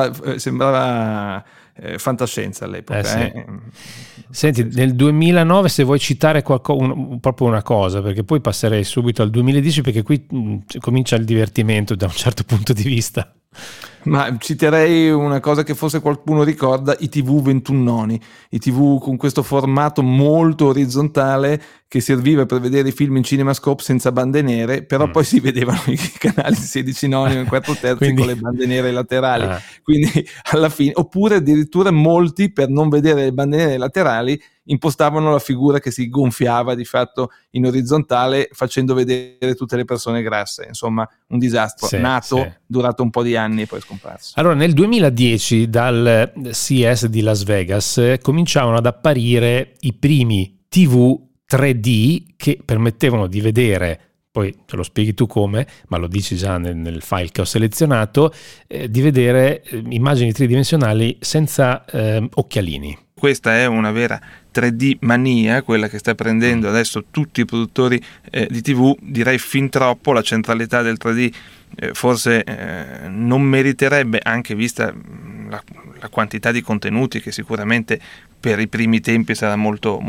[SPEAKER 3] sembrava fantascienza all'epoca.
[SPEAKER 2] Senti, nel 2009, se vuoi citare proprio una cosa, perché poi passerei subito al 2010, perché qui comincia il divertimento da un certo punto di vista.
[SPEAKER 3] Ma citerei una cosa che forse qualcuno ricorda: i TV 21 noni, i TV con questo formato molto orizzontale che serviva per vedere i film in CinemaScope senza bande nere, però poi si vedevano i canali di 16 noni o in 4/3 quindi, con le bande nere laterali. Quindi alla fine, oppure addirittura molti, per non vedere le bande nere laterali, impostavano la figura che si gonfiava di fatto in orizzontale, facendo vedere tutte le persone grasse. Insomma, un disastro durato un po' di anni e poi scomparso.
[SPEAKER 2] Allora, nel 2010 dal CES di Las Vegas cominciavano ad apparire i primi TV 3D che permettevano di vedere, poi te lo spieghi tu come, ma lo dici già nel file che ho selezionato, di vedere immagini tridimensionali senza occhialini.
[SPEAKER 3] Questa è una vera 3D mania, quella che sta prendendo adesso tutti i produttori di TV, direi fin troppo. La centralità del 3D forse non meriterebbe, anche vista la quantità di contenuti che sicuramente per i primi tempi sarà molto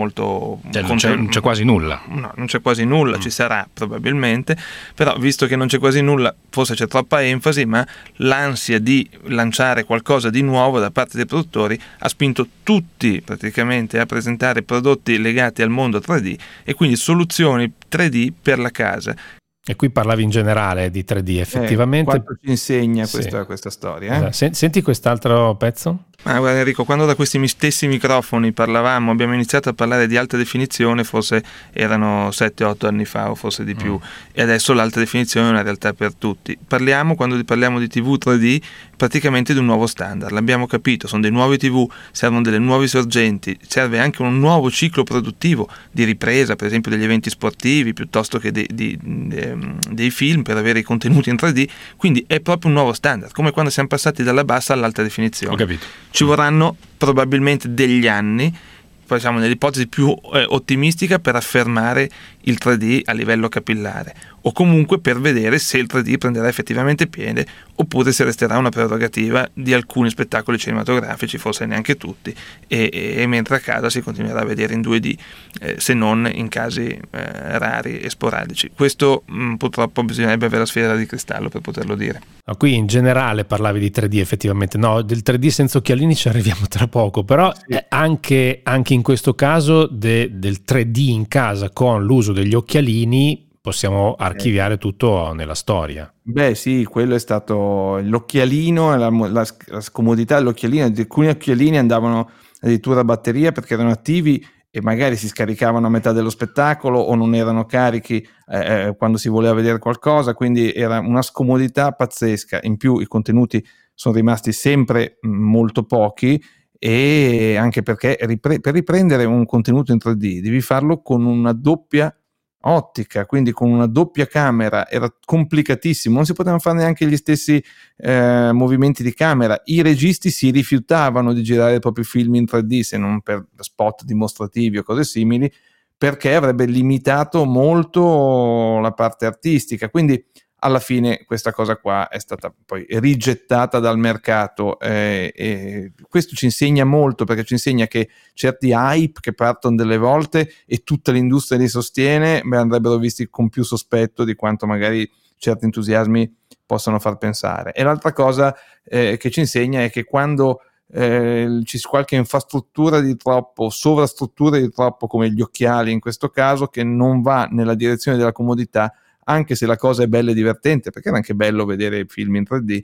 [SPEAKER 2] non c'è quasi nulla.
[SPEAKER 3] No, non c'è quasi nulla, ci sarà probabilmente, però visto che non c'è quasi nulla, forse c'è troppa enfasi, ma l'ansia di lanciare qualcosa di nuovo da parte dei produttori ha spinto tutti praticamente a presentare prodotti legati al mondo 3D e quindi soluzioni 3D per la casa.
[SPEAKER 2] E qui parlavi in generale di 3D, effettivamente.
[SPEAKER 3] Quanto ci insegna questa storia?
[SPEAKER 2] Senti quest'altro pezzo?
[SPEAKER 3] Guarda Enrico, quando da questi stessi microfoni abbiamo iniziato a parlare di alta definizione, forse erano 7-8 anni fa o forse di più, e adesso l'alta definizione è una realtà per tutti. Quando parliamo di TV 3D, praticamente di un nuovo standard, l'abbiamo capito, sono dei nuovi TV, servono delle nuove sorgenti, serve anche un nuovo ciclo produttivo di ripresa, per esempio degli eventi sportivi, piuttosto che dei film, per avere i contenuti in 3D, quindi è proprio un nuovo standard, come quando siamo passati dalla bassa all'alta definizione.
[SPEAKER 2] Ho capito.
[SPEAKER 3] Ci vorranno probabilmente degli anni, poi siamo nell'ipotesi più ottimistica, per affermare il 3D a livello capillare, o comunque per vedere se il 3D prenderà effettivamente piede oppure se resterà una prerogativa di alcuni spettacoli cinematografici, forse neanche tutti, e mentre a casa si continuerà a vedere in 2D, se non in casi rari e sporadici. Questo purtroppo bisognerebbe avere la sfera di cristallo per poterlo dire.
[SPEAKER 2] Qui in generale parlavi di 3D, effettivamente no, del 3D senza occhialini ci arriviamo tra poco, però anche in questo caso del 3D in casa con l'uso degli occhialini possiamo archiviare tutto nella storia.
[SPEAKER 3] Beh sì, quello è stato l'occhialino, la scomodità dell'occhialino. Alcuni occhialini andavano addirittura a batteria perché erano attivi e magari si scaricavano a metà dello spettacolo o non erano carichi quando si voleva vedere qualcosa, quindi era una scomodità pazzesca. In più i contenuti sono rimasti sempre molto pochi, e anche perché per riprendere un contenuto in 3D devi farlo con una doppia ottica, quindi con una doppia camera, era complicatissimo, non si potevano fare neanche gli stessi movimenti di camera. I registi si rifiutavano di girare i propri film in 3D se non per spot dimostrativi o cose simili, perché avrebbe limitato molto la parte artistica. Quindi alla fine questa cosa qua è stata poi rigettata dal mercato, e questo ci insegna molto, perché ci insegna che certi hype che partono delle volte e tutta l'industria li sostiene, andrebbero visti con più sospetto di quanto magari certi entusiasmi possano far pensare. E l'altra cosa che ci insegna è che quando ci sia qualche infrastruttura di troppo, sovrastruttura di troppo, come gli occhiali in questo caso, che non va nella direzione della comodità, anche se la cosa è bella e divertente, perché era anche bello vedere film in 3D,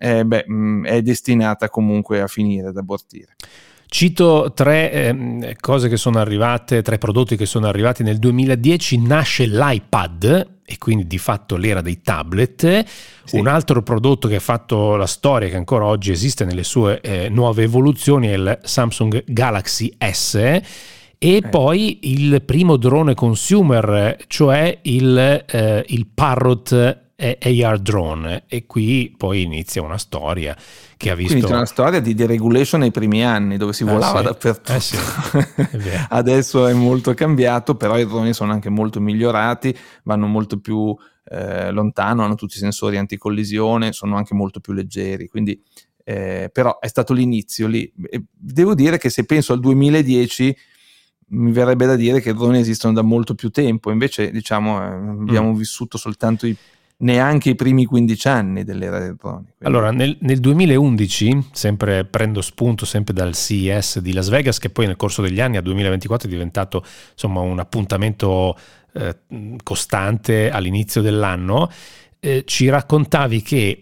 [SPEAKER 3] è destinata comunque a finire, ad abortire.
[SPEAKER 2] Cito tre cose che sono arrivate, tre prodotti che sono arrivati nel 2010. Nasce l'iPad, e quindi di fatto l'era dei tablet. Sì. Un altro prodotto che ha fatto la storia, che ancora oggi esiste nelle sue nuove evoluzioni, è il Samsung Galaxy S. E poi il primo drone consumer, cioè il Parrot AR drone, e qui poi inizia una storia che ha visto...
[SPEAKER 3] Quindi c'è una storia di deregulation nei primi anni, dove si volava dappertutto.
[SPEAKER 2] Sì.
[SPEAKER 3] Adesso è molto cambiato, però i droni sono anche molto migliorati, vanno molto più lontano, hanno tutti i sensori anticollisione, sono anche molto più leggeri, quindi però è stato l'inizio lì. E devo dire che se penso al 2010 mi verrebbe da dire che i droni esistono da molto più tempo, invece diciamo abbiamo vissuto soltanto neanche i primi 15 anni dell'era dei droni. Quindi...
[SPEAKER 2] Allora nel 2011, sempre prendo spunto sempre dal CES di Las Vegas, che poi nel corso degli anni, a 2024, è diventato insomma un appuntamento costante all'inizio dell'anno, ci raccontavi che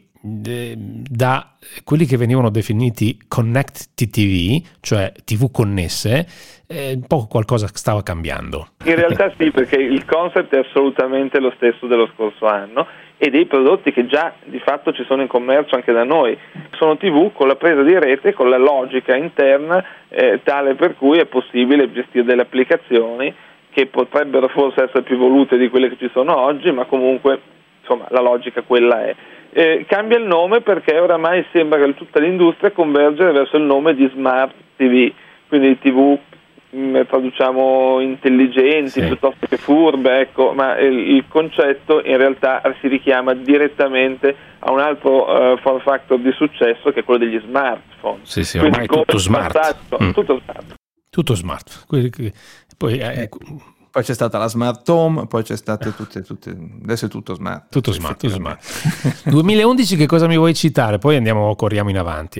[SPEAKER 2] da quelli che venivano definiti Connected TV, cioè TV connesse, un po' qualcosa stava cambiando.
[SPEAKER 9] In realtà sì, perché il concept è assolutamente lo stesso dello scorso anno, e dei prodotti che già di fatto ci sono in commercio anche da noi. Sono TV con la presa di rete, con la logica interna tale per cui è possibile gestire delle applicazioni che potrebbero forse essere più evolute di quelle che ci sono oggi, ma comunque insomma la logica quella è. Cambia il nome perché oramai sembra che tutta l'industria converge verso il nome di Smart TV, quindi TV traduciamo intelligenti piuttosto che furbe, ecco, ma il concetto in realtà si richiama direttamente a un altro form factor di successo, che è quello degli smartphone.
[SPEAKER 2] Sì, ormai è tutto smart.
[SPEAKER 9] Tutto smart.
[SPEAKER 2] Tutto smart. Poi
[SPEAKER 3] c'è stata la smart home, poi c'è state tutte adesso è tutto smart.
[SPEAKER 2] Tutto smart. 2011 che cosa mi vuoi citare? Poi corriamo in avanti,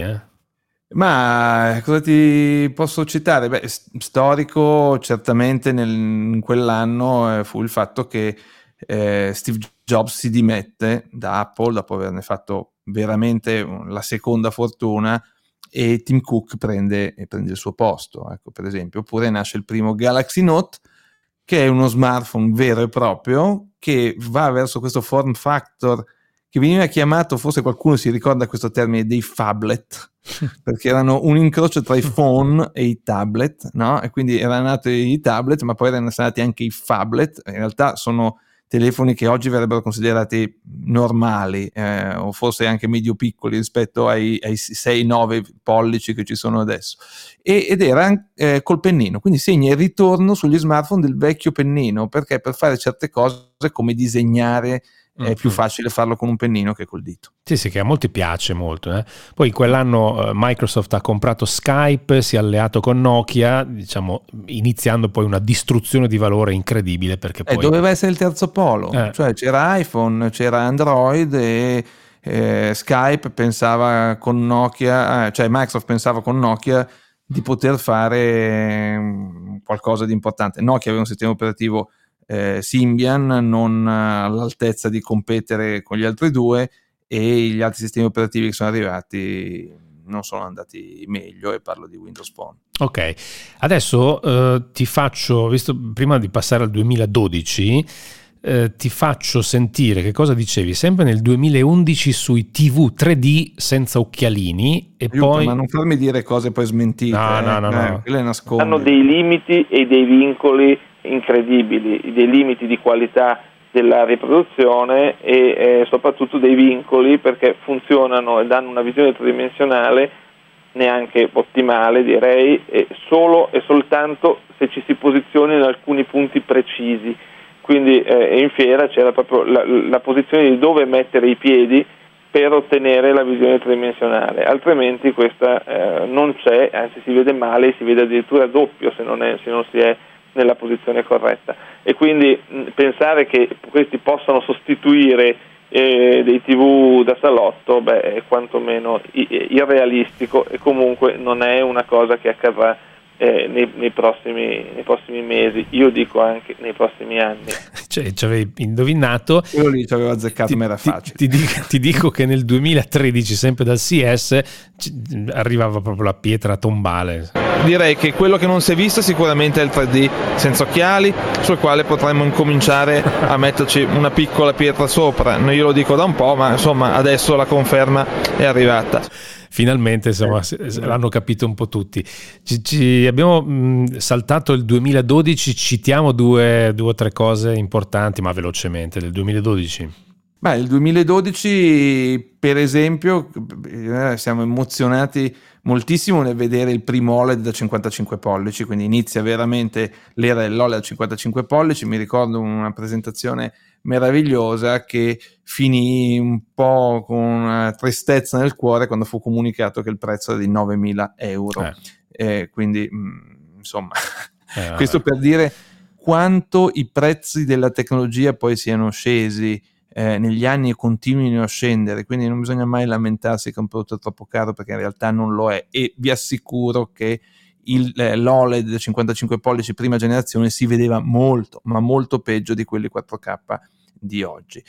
[SPEAKER 3] Ma cosa ti posso citare? Beh, storico certamente in quell'anno fu il fatto che Steve Jobs si dimette da Apple dopo averne fatto veramente la seconda fortuna, e Tim Cook prende il suo posto, ecco, per esempio. Oppure nasce il primo Galaxy Note, che è uno smartphone vero e proprio che va verso questo form factor che veniva chiamato, forse qualcuno si ricorda questo termine, dei phablet, perché erano un incrocio tra i phone e i tablet, no? E quindi erano nati i tablet, ma poi erano nati anche i phablet. In realtà sono telefoni che oggi verrebbero considerati normali, o forse anche medio piccoli rispetto ai 6-9 pollici che ci sono adesso, ed era col pennino, quindi segna il ritorno sugli smartphone del vecchio pennino, perché per fare certe cose come disegnare è più facile farlo con un pennino che col dito.
[SPEAKER 2] Sì, che a molti piace molto. Poi in quell'anno Microsoft ha comprato Skype, si è alleato con Nokia, diciamo, iniziando poi una distruzione di valore incredibile, perché poi
[SPEAKER 3] doveva essere il terzo polo, cioè c'era iPhone, c'era Android e Skype pensava con Nokia, cioè Microsoft pensava con Nokia di poter fare qualcosa di importante. Nokia aveva un sistema operativo Symbian non all'altezza di competere con gli altri due, e gli altri sistemi operativi che sono arrivati non sono andati meglio, e parlo di Windows Phone.
[SPEAKER 2] Ok, adesso ti faccio, visto prima di passare al 2012, ti faccio sentire che cosa dicevi sempre nel 2011 sui TV 3D senza occhialini, e poi
[SPEAKER 3] ma non farmi dire cose poi smentite.
[SPEAKER 2] No.
[SPEAKER 3] Le nascondi.
[SPEAKER 9] Hanno dei limiti e dei vincoli incredibili, dei limiti di qualità della riproduzione e soprattutto dei vincoli, perché funzionano e danno una visione tridimensionale neanche ottimale, direi, solo e soltanto se ci si posiziona in alcuni punti precisi. Quindi in fiera c'era proprio la posizione di dove mettere i piedi per ottenere la visione tridimensionale, altrimenti questa non c'è, anzi si vede male, si vede addirittura doppio se non si è nella posizione corretta. E quindi pensare che questi possano sostituire dei TV da salotto, è quantomeno irrealistico, e comunque non è una cosa che accadrà nei prossimi mesi, io dico anche nei prossimi anni.
[SPEAKER 2] Cioè, ci avevi indovinato.
[SPEAKER 3] Io lì ci avevo azzeccato, ma era facile.
[SPEAKER 2] Ti dico che nel 2013, sempre dal CES, arrivava proprio la pietra tombale.
[SPEAKER 3] Direi che quello che non si è visto sicuramente è il 3D senza occhiali, sul quale potremmo incominciare a metterci una piccola pietra sopra. Io lo dico da un po', ma insomma adesso la conferma è arrivata.
[SPEAKER 2] Finalmente, insomma, l'hanno capito un po' tutti. Abbiamo saltato il 2012, citiamo due o tre cose importanti, ma velocemente, del 2012.
[SPEAKER 3] Il 2012, per esempio, siamo emozionati moltissimo nel vedere il primo OLED da 55 pollici, quindi inizia veramente l'era dell'OLED da 55 pollici. Mi ricordo una presentazione meravigliosa che finì un po' con una tristezza nel cuore quando fu comunicato che il prezzo era di 9.000 euro. Quindi insomma, questo per dire quanto i prezzi della tecnologia poi siano scesi negli anni e continuino a scendere, quindi non bisogna mai lamentarsi che un prodotto è troppo caro, perché in realtà non lo è, e vi assicuro che l'OLED da 55 pollici prima generazione si vedeva molto, ma molto peggio di quelli 4K di oggi.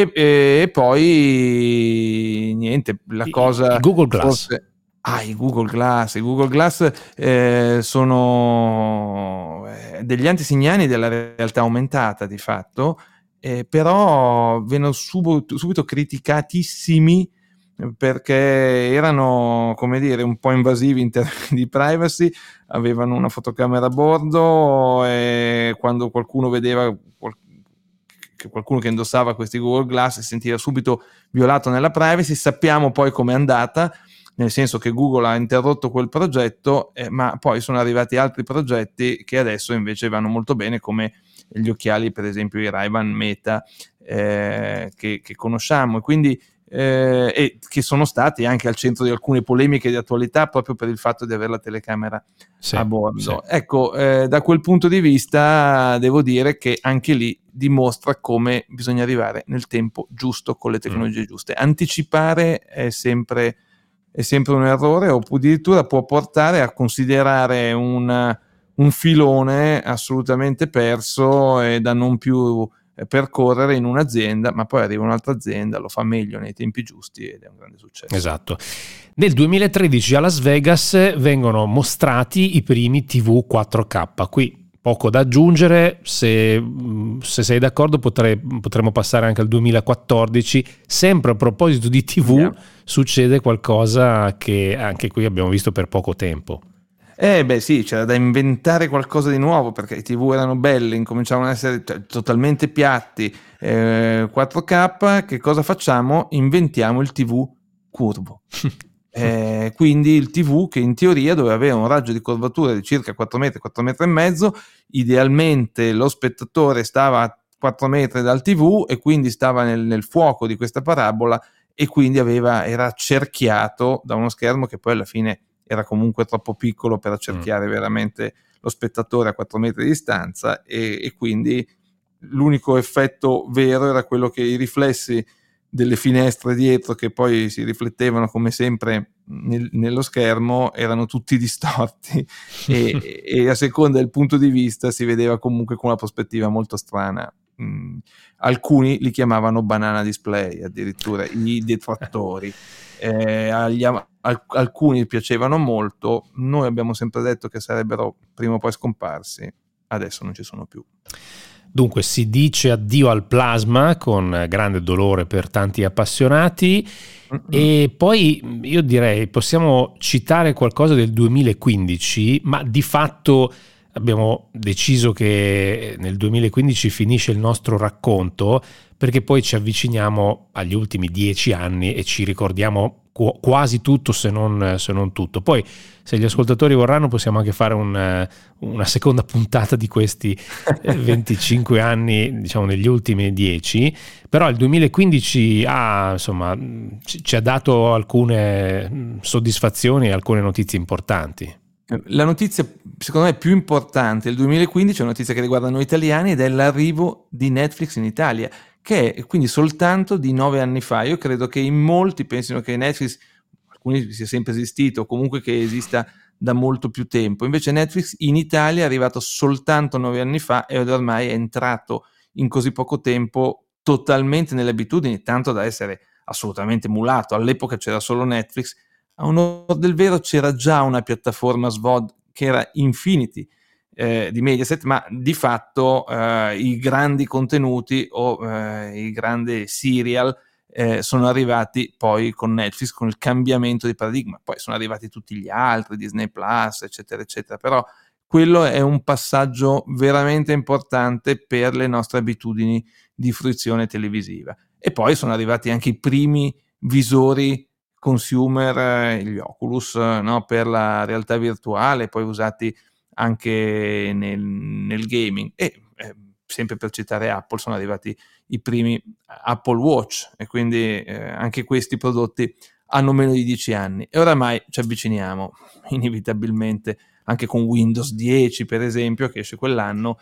[SPEAKER 3] E poi niente, la cosa
[SPEAKER 2] Google Glass.
[SPEAKER 3] forse, i Google Glass sono degli antesignani della realtà aumentata di fatto, però vengono subito criticatissimi perché erano, come dire, un po' invasivi in termini di privacy, avevano una fotocamera a bordo, e quando qualcuno vedeva qualcuno che indossava questi Google Glass si sentiva subito violato nella privacy. Sappiamo poi com'è andata, nel senso che Google ha interrotto quel progetto, ma poi sono arrivati altri progetti che adesso invece vanno molto bene, come gli occhiali, per esempio i Ray-Ban Meta che conosciamo, e quindi e che sono stati anche al centro di alcune polemiche di attualità proprio per il fatto di avere la telecamera a bordo. Sì. Ecco, da quel punto di vista devo dire che anche lì dimostra come bisogna arrivare nel tempo giusto con le tecnologie giuste. Anticipare è sempre un errore, o addirittura può portare a considerare un filone assolutamente perso e da non più percorrere in un'azienda, ma poi arriva un'altra azienda, lo fa meglio nei tempi giusti ed è un grande successo.
[SPEAKER 2] Esatto. Nel 2013 a Las Vegas vengono mostrati i primi TV 4K. Qui poco da aggiungere, se sei d'accordo potremmo passare anche al 2014. Sempre a proposito di TV, succede qualcosa che anche qui abbiamo visto per poco tempo.
[SPEAKER 3] Sì, c'era da inventare qualcosa di nuovo, perché i TV erano belli, incominciavano ad essere totalmente piatti, 4K, che cosa facciamo? Inventiamo il TV curvo. Quindi il TV che in teoria doveva avere un raggio di curvatura di circa 4 metri, 4 metri e mezzo, idealmente lo spettatore stava a 4 metri dal TV e quindi stava nel fuoco di questa parabola, e quindi era accerchiato da uno schermo che poi alla fine era comunque troppo piccolo per accerchiare veramente lo spettatore a 4 metri di distanza, e quindi l'unico effetto vero era quello che i riflessi delle finestre dietro, che poi si riflettevano come sempre nello schermo, erano tutti distorti e a seconda del punto di vista si vedeva comunque con una prospettiva molto strana. Alcuni li chiamavano banana display, addirittura i detrattori. Alcuni piacevano molto. Noi abbiamo sempre detto che sarebbero prima o poi scomparsi, adesso non ci sono più.
[SPEAKER 2] Dunque si dice addio al plasma con grande dolore per tanti appassionati. E poi io direi possiamo citare qualcosa del 2015, ma di fatto abbiamo deciso che nel 2015 finisce il nostro racconto, perché poi ci avviciniamo agli ultimi 10 anni e ci ricordiamo quasi tutto, se non tutto. Poi se gli ascoltatori vorranno possiamo anche fare una seconda puntata di questi 25 anni, diciamo negli ultimi 10, però il 2015 ci ha dato alcune soddisfazioni e alcune notizie importanti.
[SPEAKER 3] La notizia secondo me più importante del 2015 è una notizia che riguarda noi italiani, ed è l'arrivo di Netflix in Italia, che è quindi soltanto di 9 anni fa. Io credo che in molti pensino che Netflix, alcuni sia sempre esistito, o comunque che esista da molto più tempo. Invece Netflix in Italia è arrivato soltanto 9 anni fa ed ormai è entrato in così poco tempo totalmente nelle abitudini, tanto da essere assolutamente mulato. All'epoca c'era solo Netflix, a onor del vero c'era già una piattaforma SVOD che era Infinity di Mediaset, ma di fatto i grandi contenuti o i grandi serial sono arrivati poi con Netflix, con il cambiamento di paradigma. Poi sono arrivati tutti gli altri, Disney Plus, eccetera eccetera, però quello è un passaggio veramente importante per le nostre abitudini di fruizione televisiva. E poi sono arrivati anche i primi visori consumer, gli Oculus, per la realtà virtuale, poi usati anche nel gaming, e sempre per citare Apple sono arrivati i primi Apple Watch, e quindi anche questi prodotti hanno meno di 10 anni, e oramai ci avviciniamo inevitabilmente anche con Windows 10 per esempio, che esce quell'anno,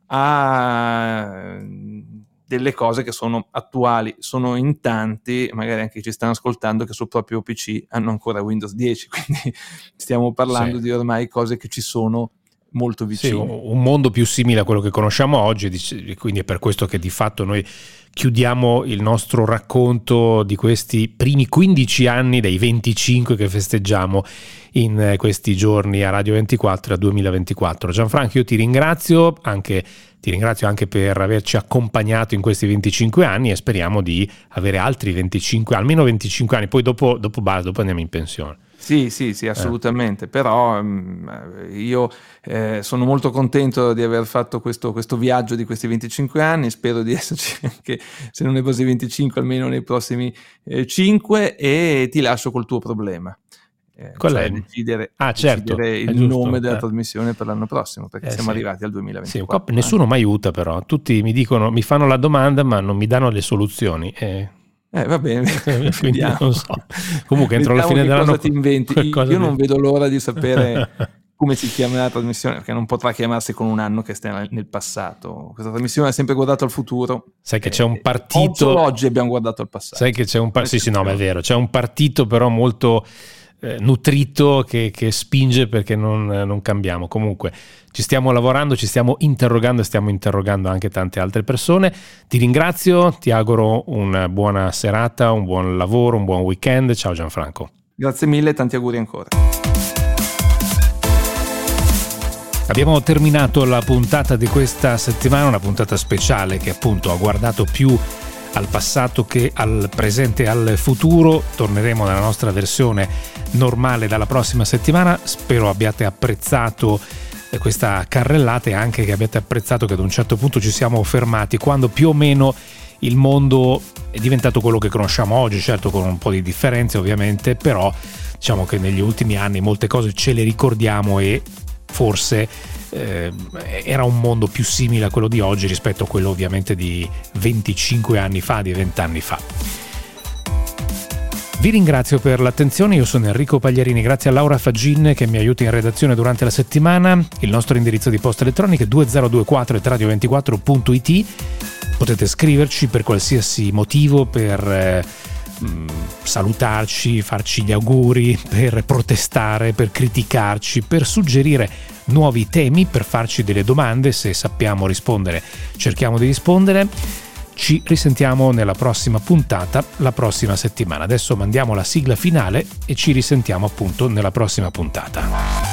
[SPEAKER 3] a delle cose che sono attuali. Sono in tanti, magari anche ci stanno ascoltando, che sul proprio PC hanno ancora Windows 10, quindi stiamo parlando di ormai cose che ci sono molto vicine.
[SPEAKER 2] Sì, un mondo più simile a quello che conosciamo oggi, quindi è per questo che di fatto noi chiudiamo il nostro racconto di questi primi 15 anni dei 25 che festeggiamo in questi giorni a Radio 24 a 2024. Gianfranco, io ti ringrazio anche per averci accompagnato in questi 25 anni, e speriamo di avere altri 25, almeno 25 anni, poi dopo andiamo in pensione.
[SPEAKER 3] Sì, assolutamente, però io sono molto contento di aver fatto questo viaggio di questi 25 anni, spero di esserci anche, se non nei prossimi 25, almeno nei prossimi 5, e ti lascio col tuo problema. Cioè decidere il nome della trasmissione per l'anno prossimo, perché siamo arrivati al 2024.
[SPEAKER 2] Nessuno mi aiuta, però tutti mi fanno la domanda ma non mi danno le soluzioni.
[SPEAKER 3] Va bene,
[SPEAKER 2] quindi non so. Comunque entro la fine dell'anno
[SPEAKER 3] cosa ti inventi. Io non vedo l'ora di sapere come si chiama la trasmissione, perché non potrà chiamarsi con un anno che stia nel passato. Questa trasmissione ha sempre guardato al futuro.
[SPEAKER 2] Sai che c'è un partito.
[SPEAKER 3] Oggi abbiamo guardato al passato.
[SPEAKER 2] Sai che c'è un partito. Sì, no, ma è vero. C'è un partito però molto nutrito che spinge perché non cambiamo. Comunque ci stiamo lavorando, ci stiamo interrogando e stiamo interrogando anche tante altre persone. Ti ringrazio, ti auguro una buona serata, un buon lavoro, un buon weekend. Ciao Gianfranco.
[SPEAKER 3] Grazie mille e tanti auguri ancora.
[SPEAKER 2] Abbiamo terminato la puntata di questa settimana, una puntata speciale che appunto ha guardato più al passato che al presente e al futuro. Torneremo nella nostra versione normale dalla prossima settimana. Spero abbiate apprezzato questa carrellata e anche che abbiate apprezzato che ad un certo punto ci siamo fermati quando più o meno il mondo è diventato quello che conosciamo oggi, certo con un po' di differenze ovviamente, però diciamo che negli ultimi anni molte cose ce le ricordiamo e forse era un mondo più simile a quello di oggi rispetto a quello ovviamente di 25 anni fa, di 20 anni fa. Vi ringrazio per l'attenzione, io sono Enrico Pagliarini, grazie a Laura Fagin che mi aiuta in redazione durante la settimana. Il nostro indirizzo di posta elettronica è 2024@radio24.it. Potete scriverci per qualsiasi motivo, per salutarci, farci gli auguri, per protestare, per criticarci, per suggerire nuovi temi, per farci delle domande. Se sappiamo rispondere, cerchiamo di rispondere. Ci risentiamo nella prossima puntata, la prossima settimana. Adesso mandiamo la sigla finale e ci risentiamo appunto nella prossima puntata.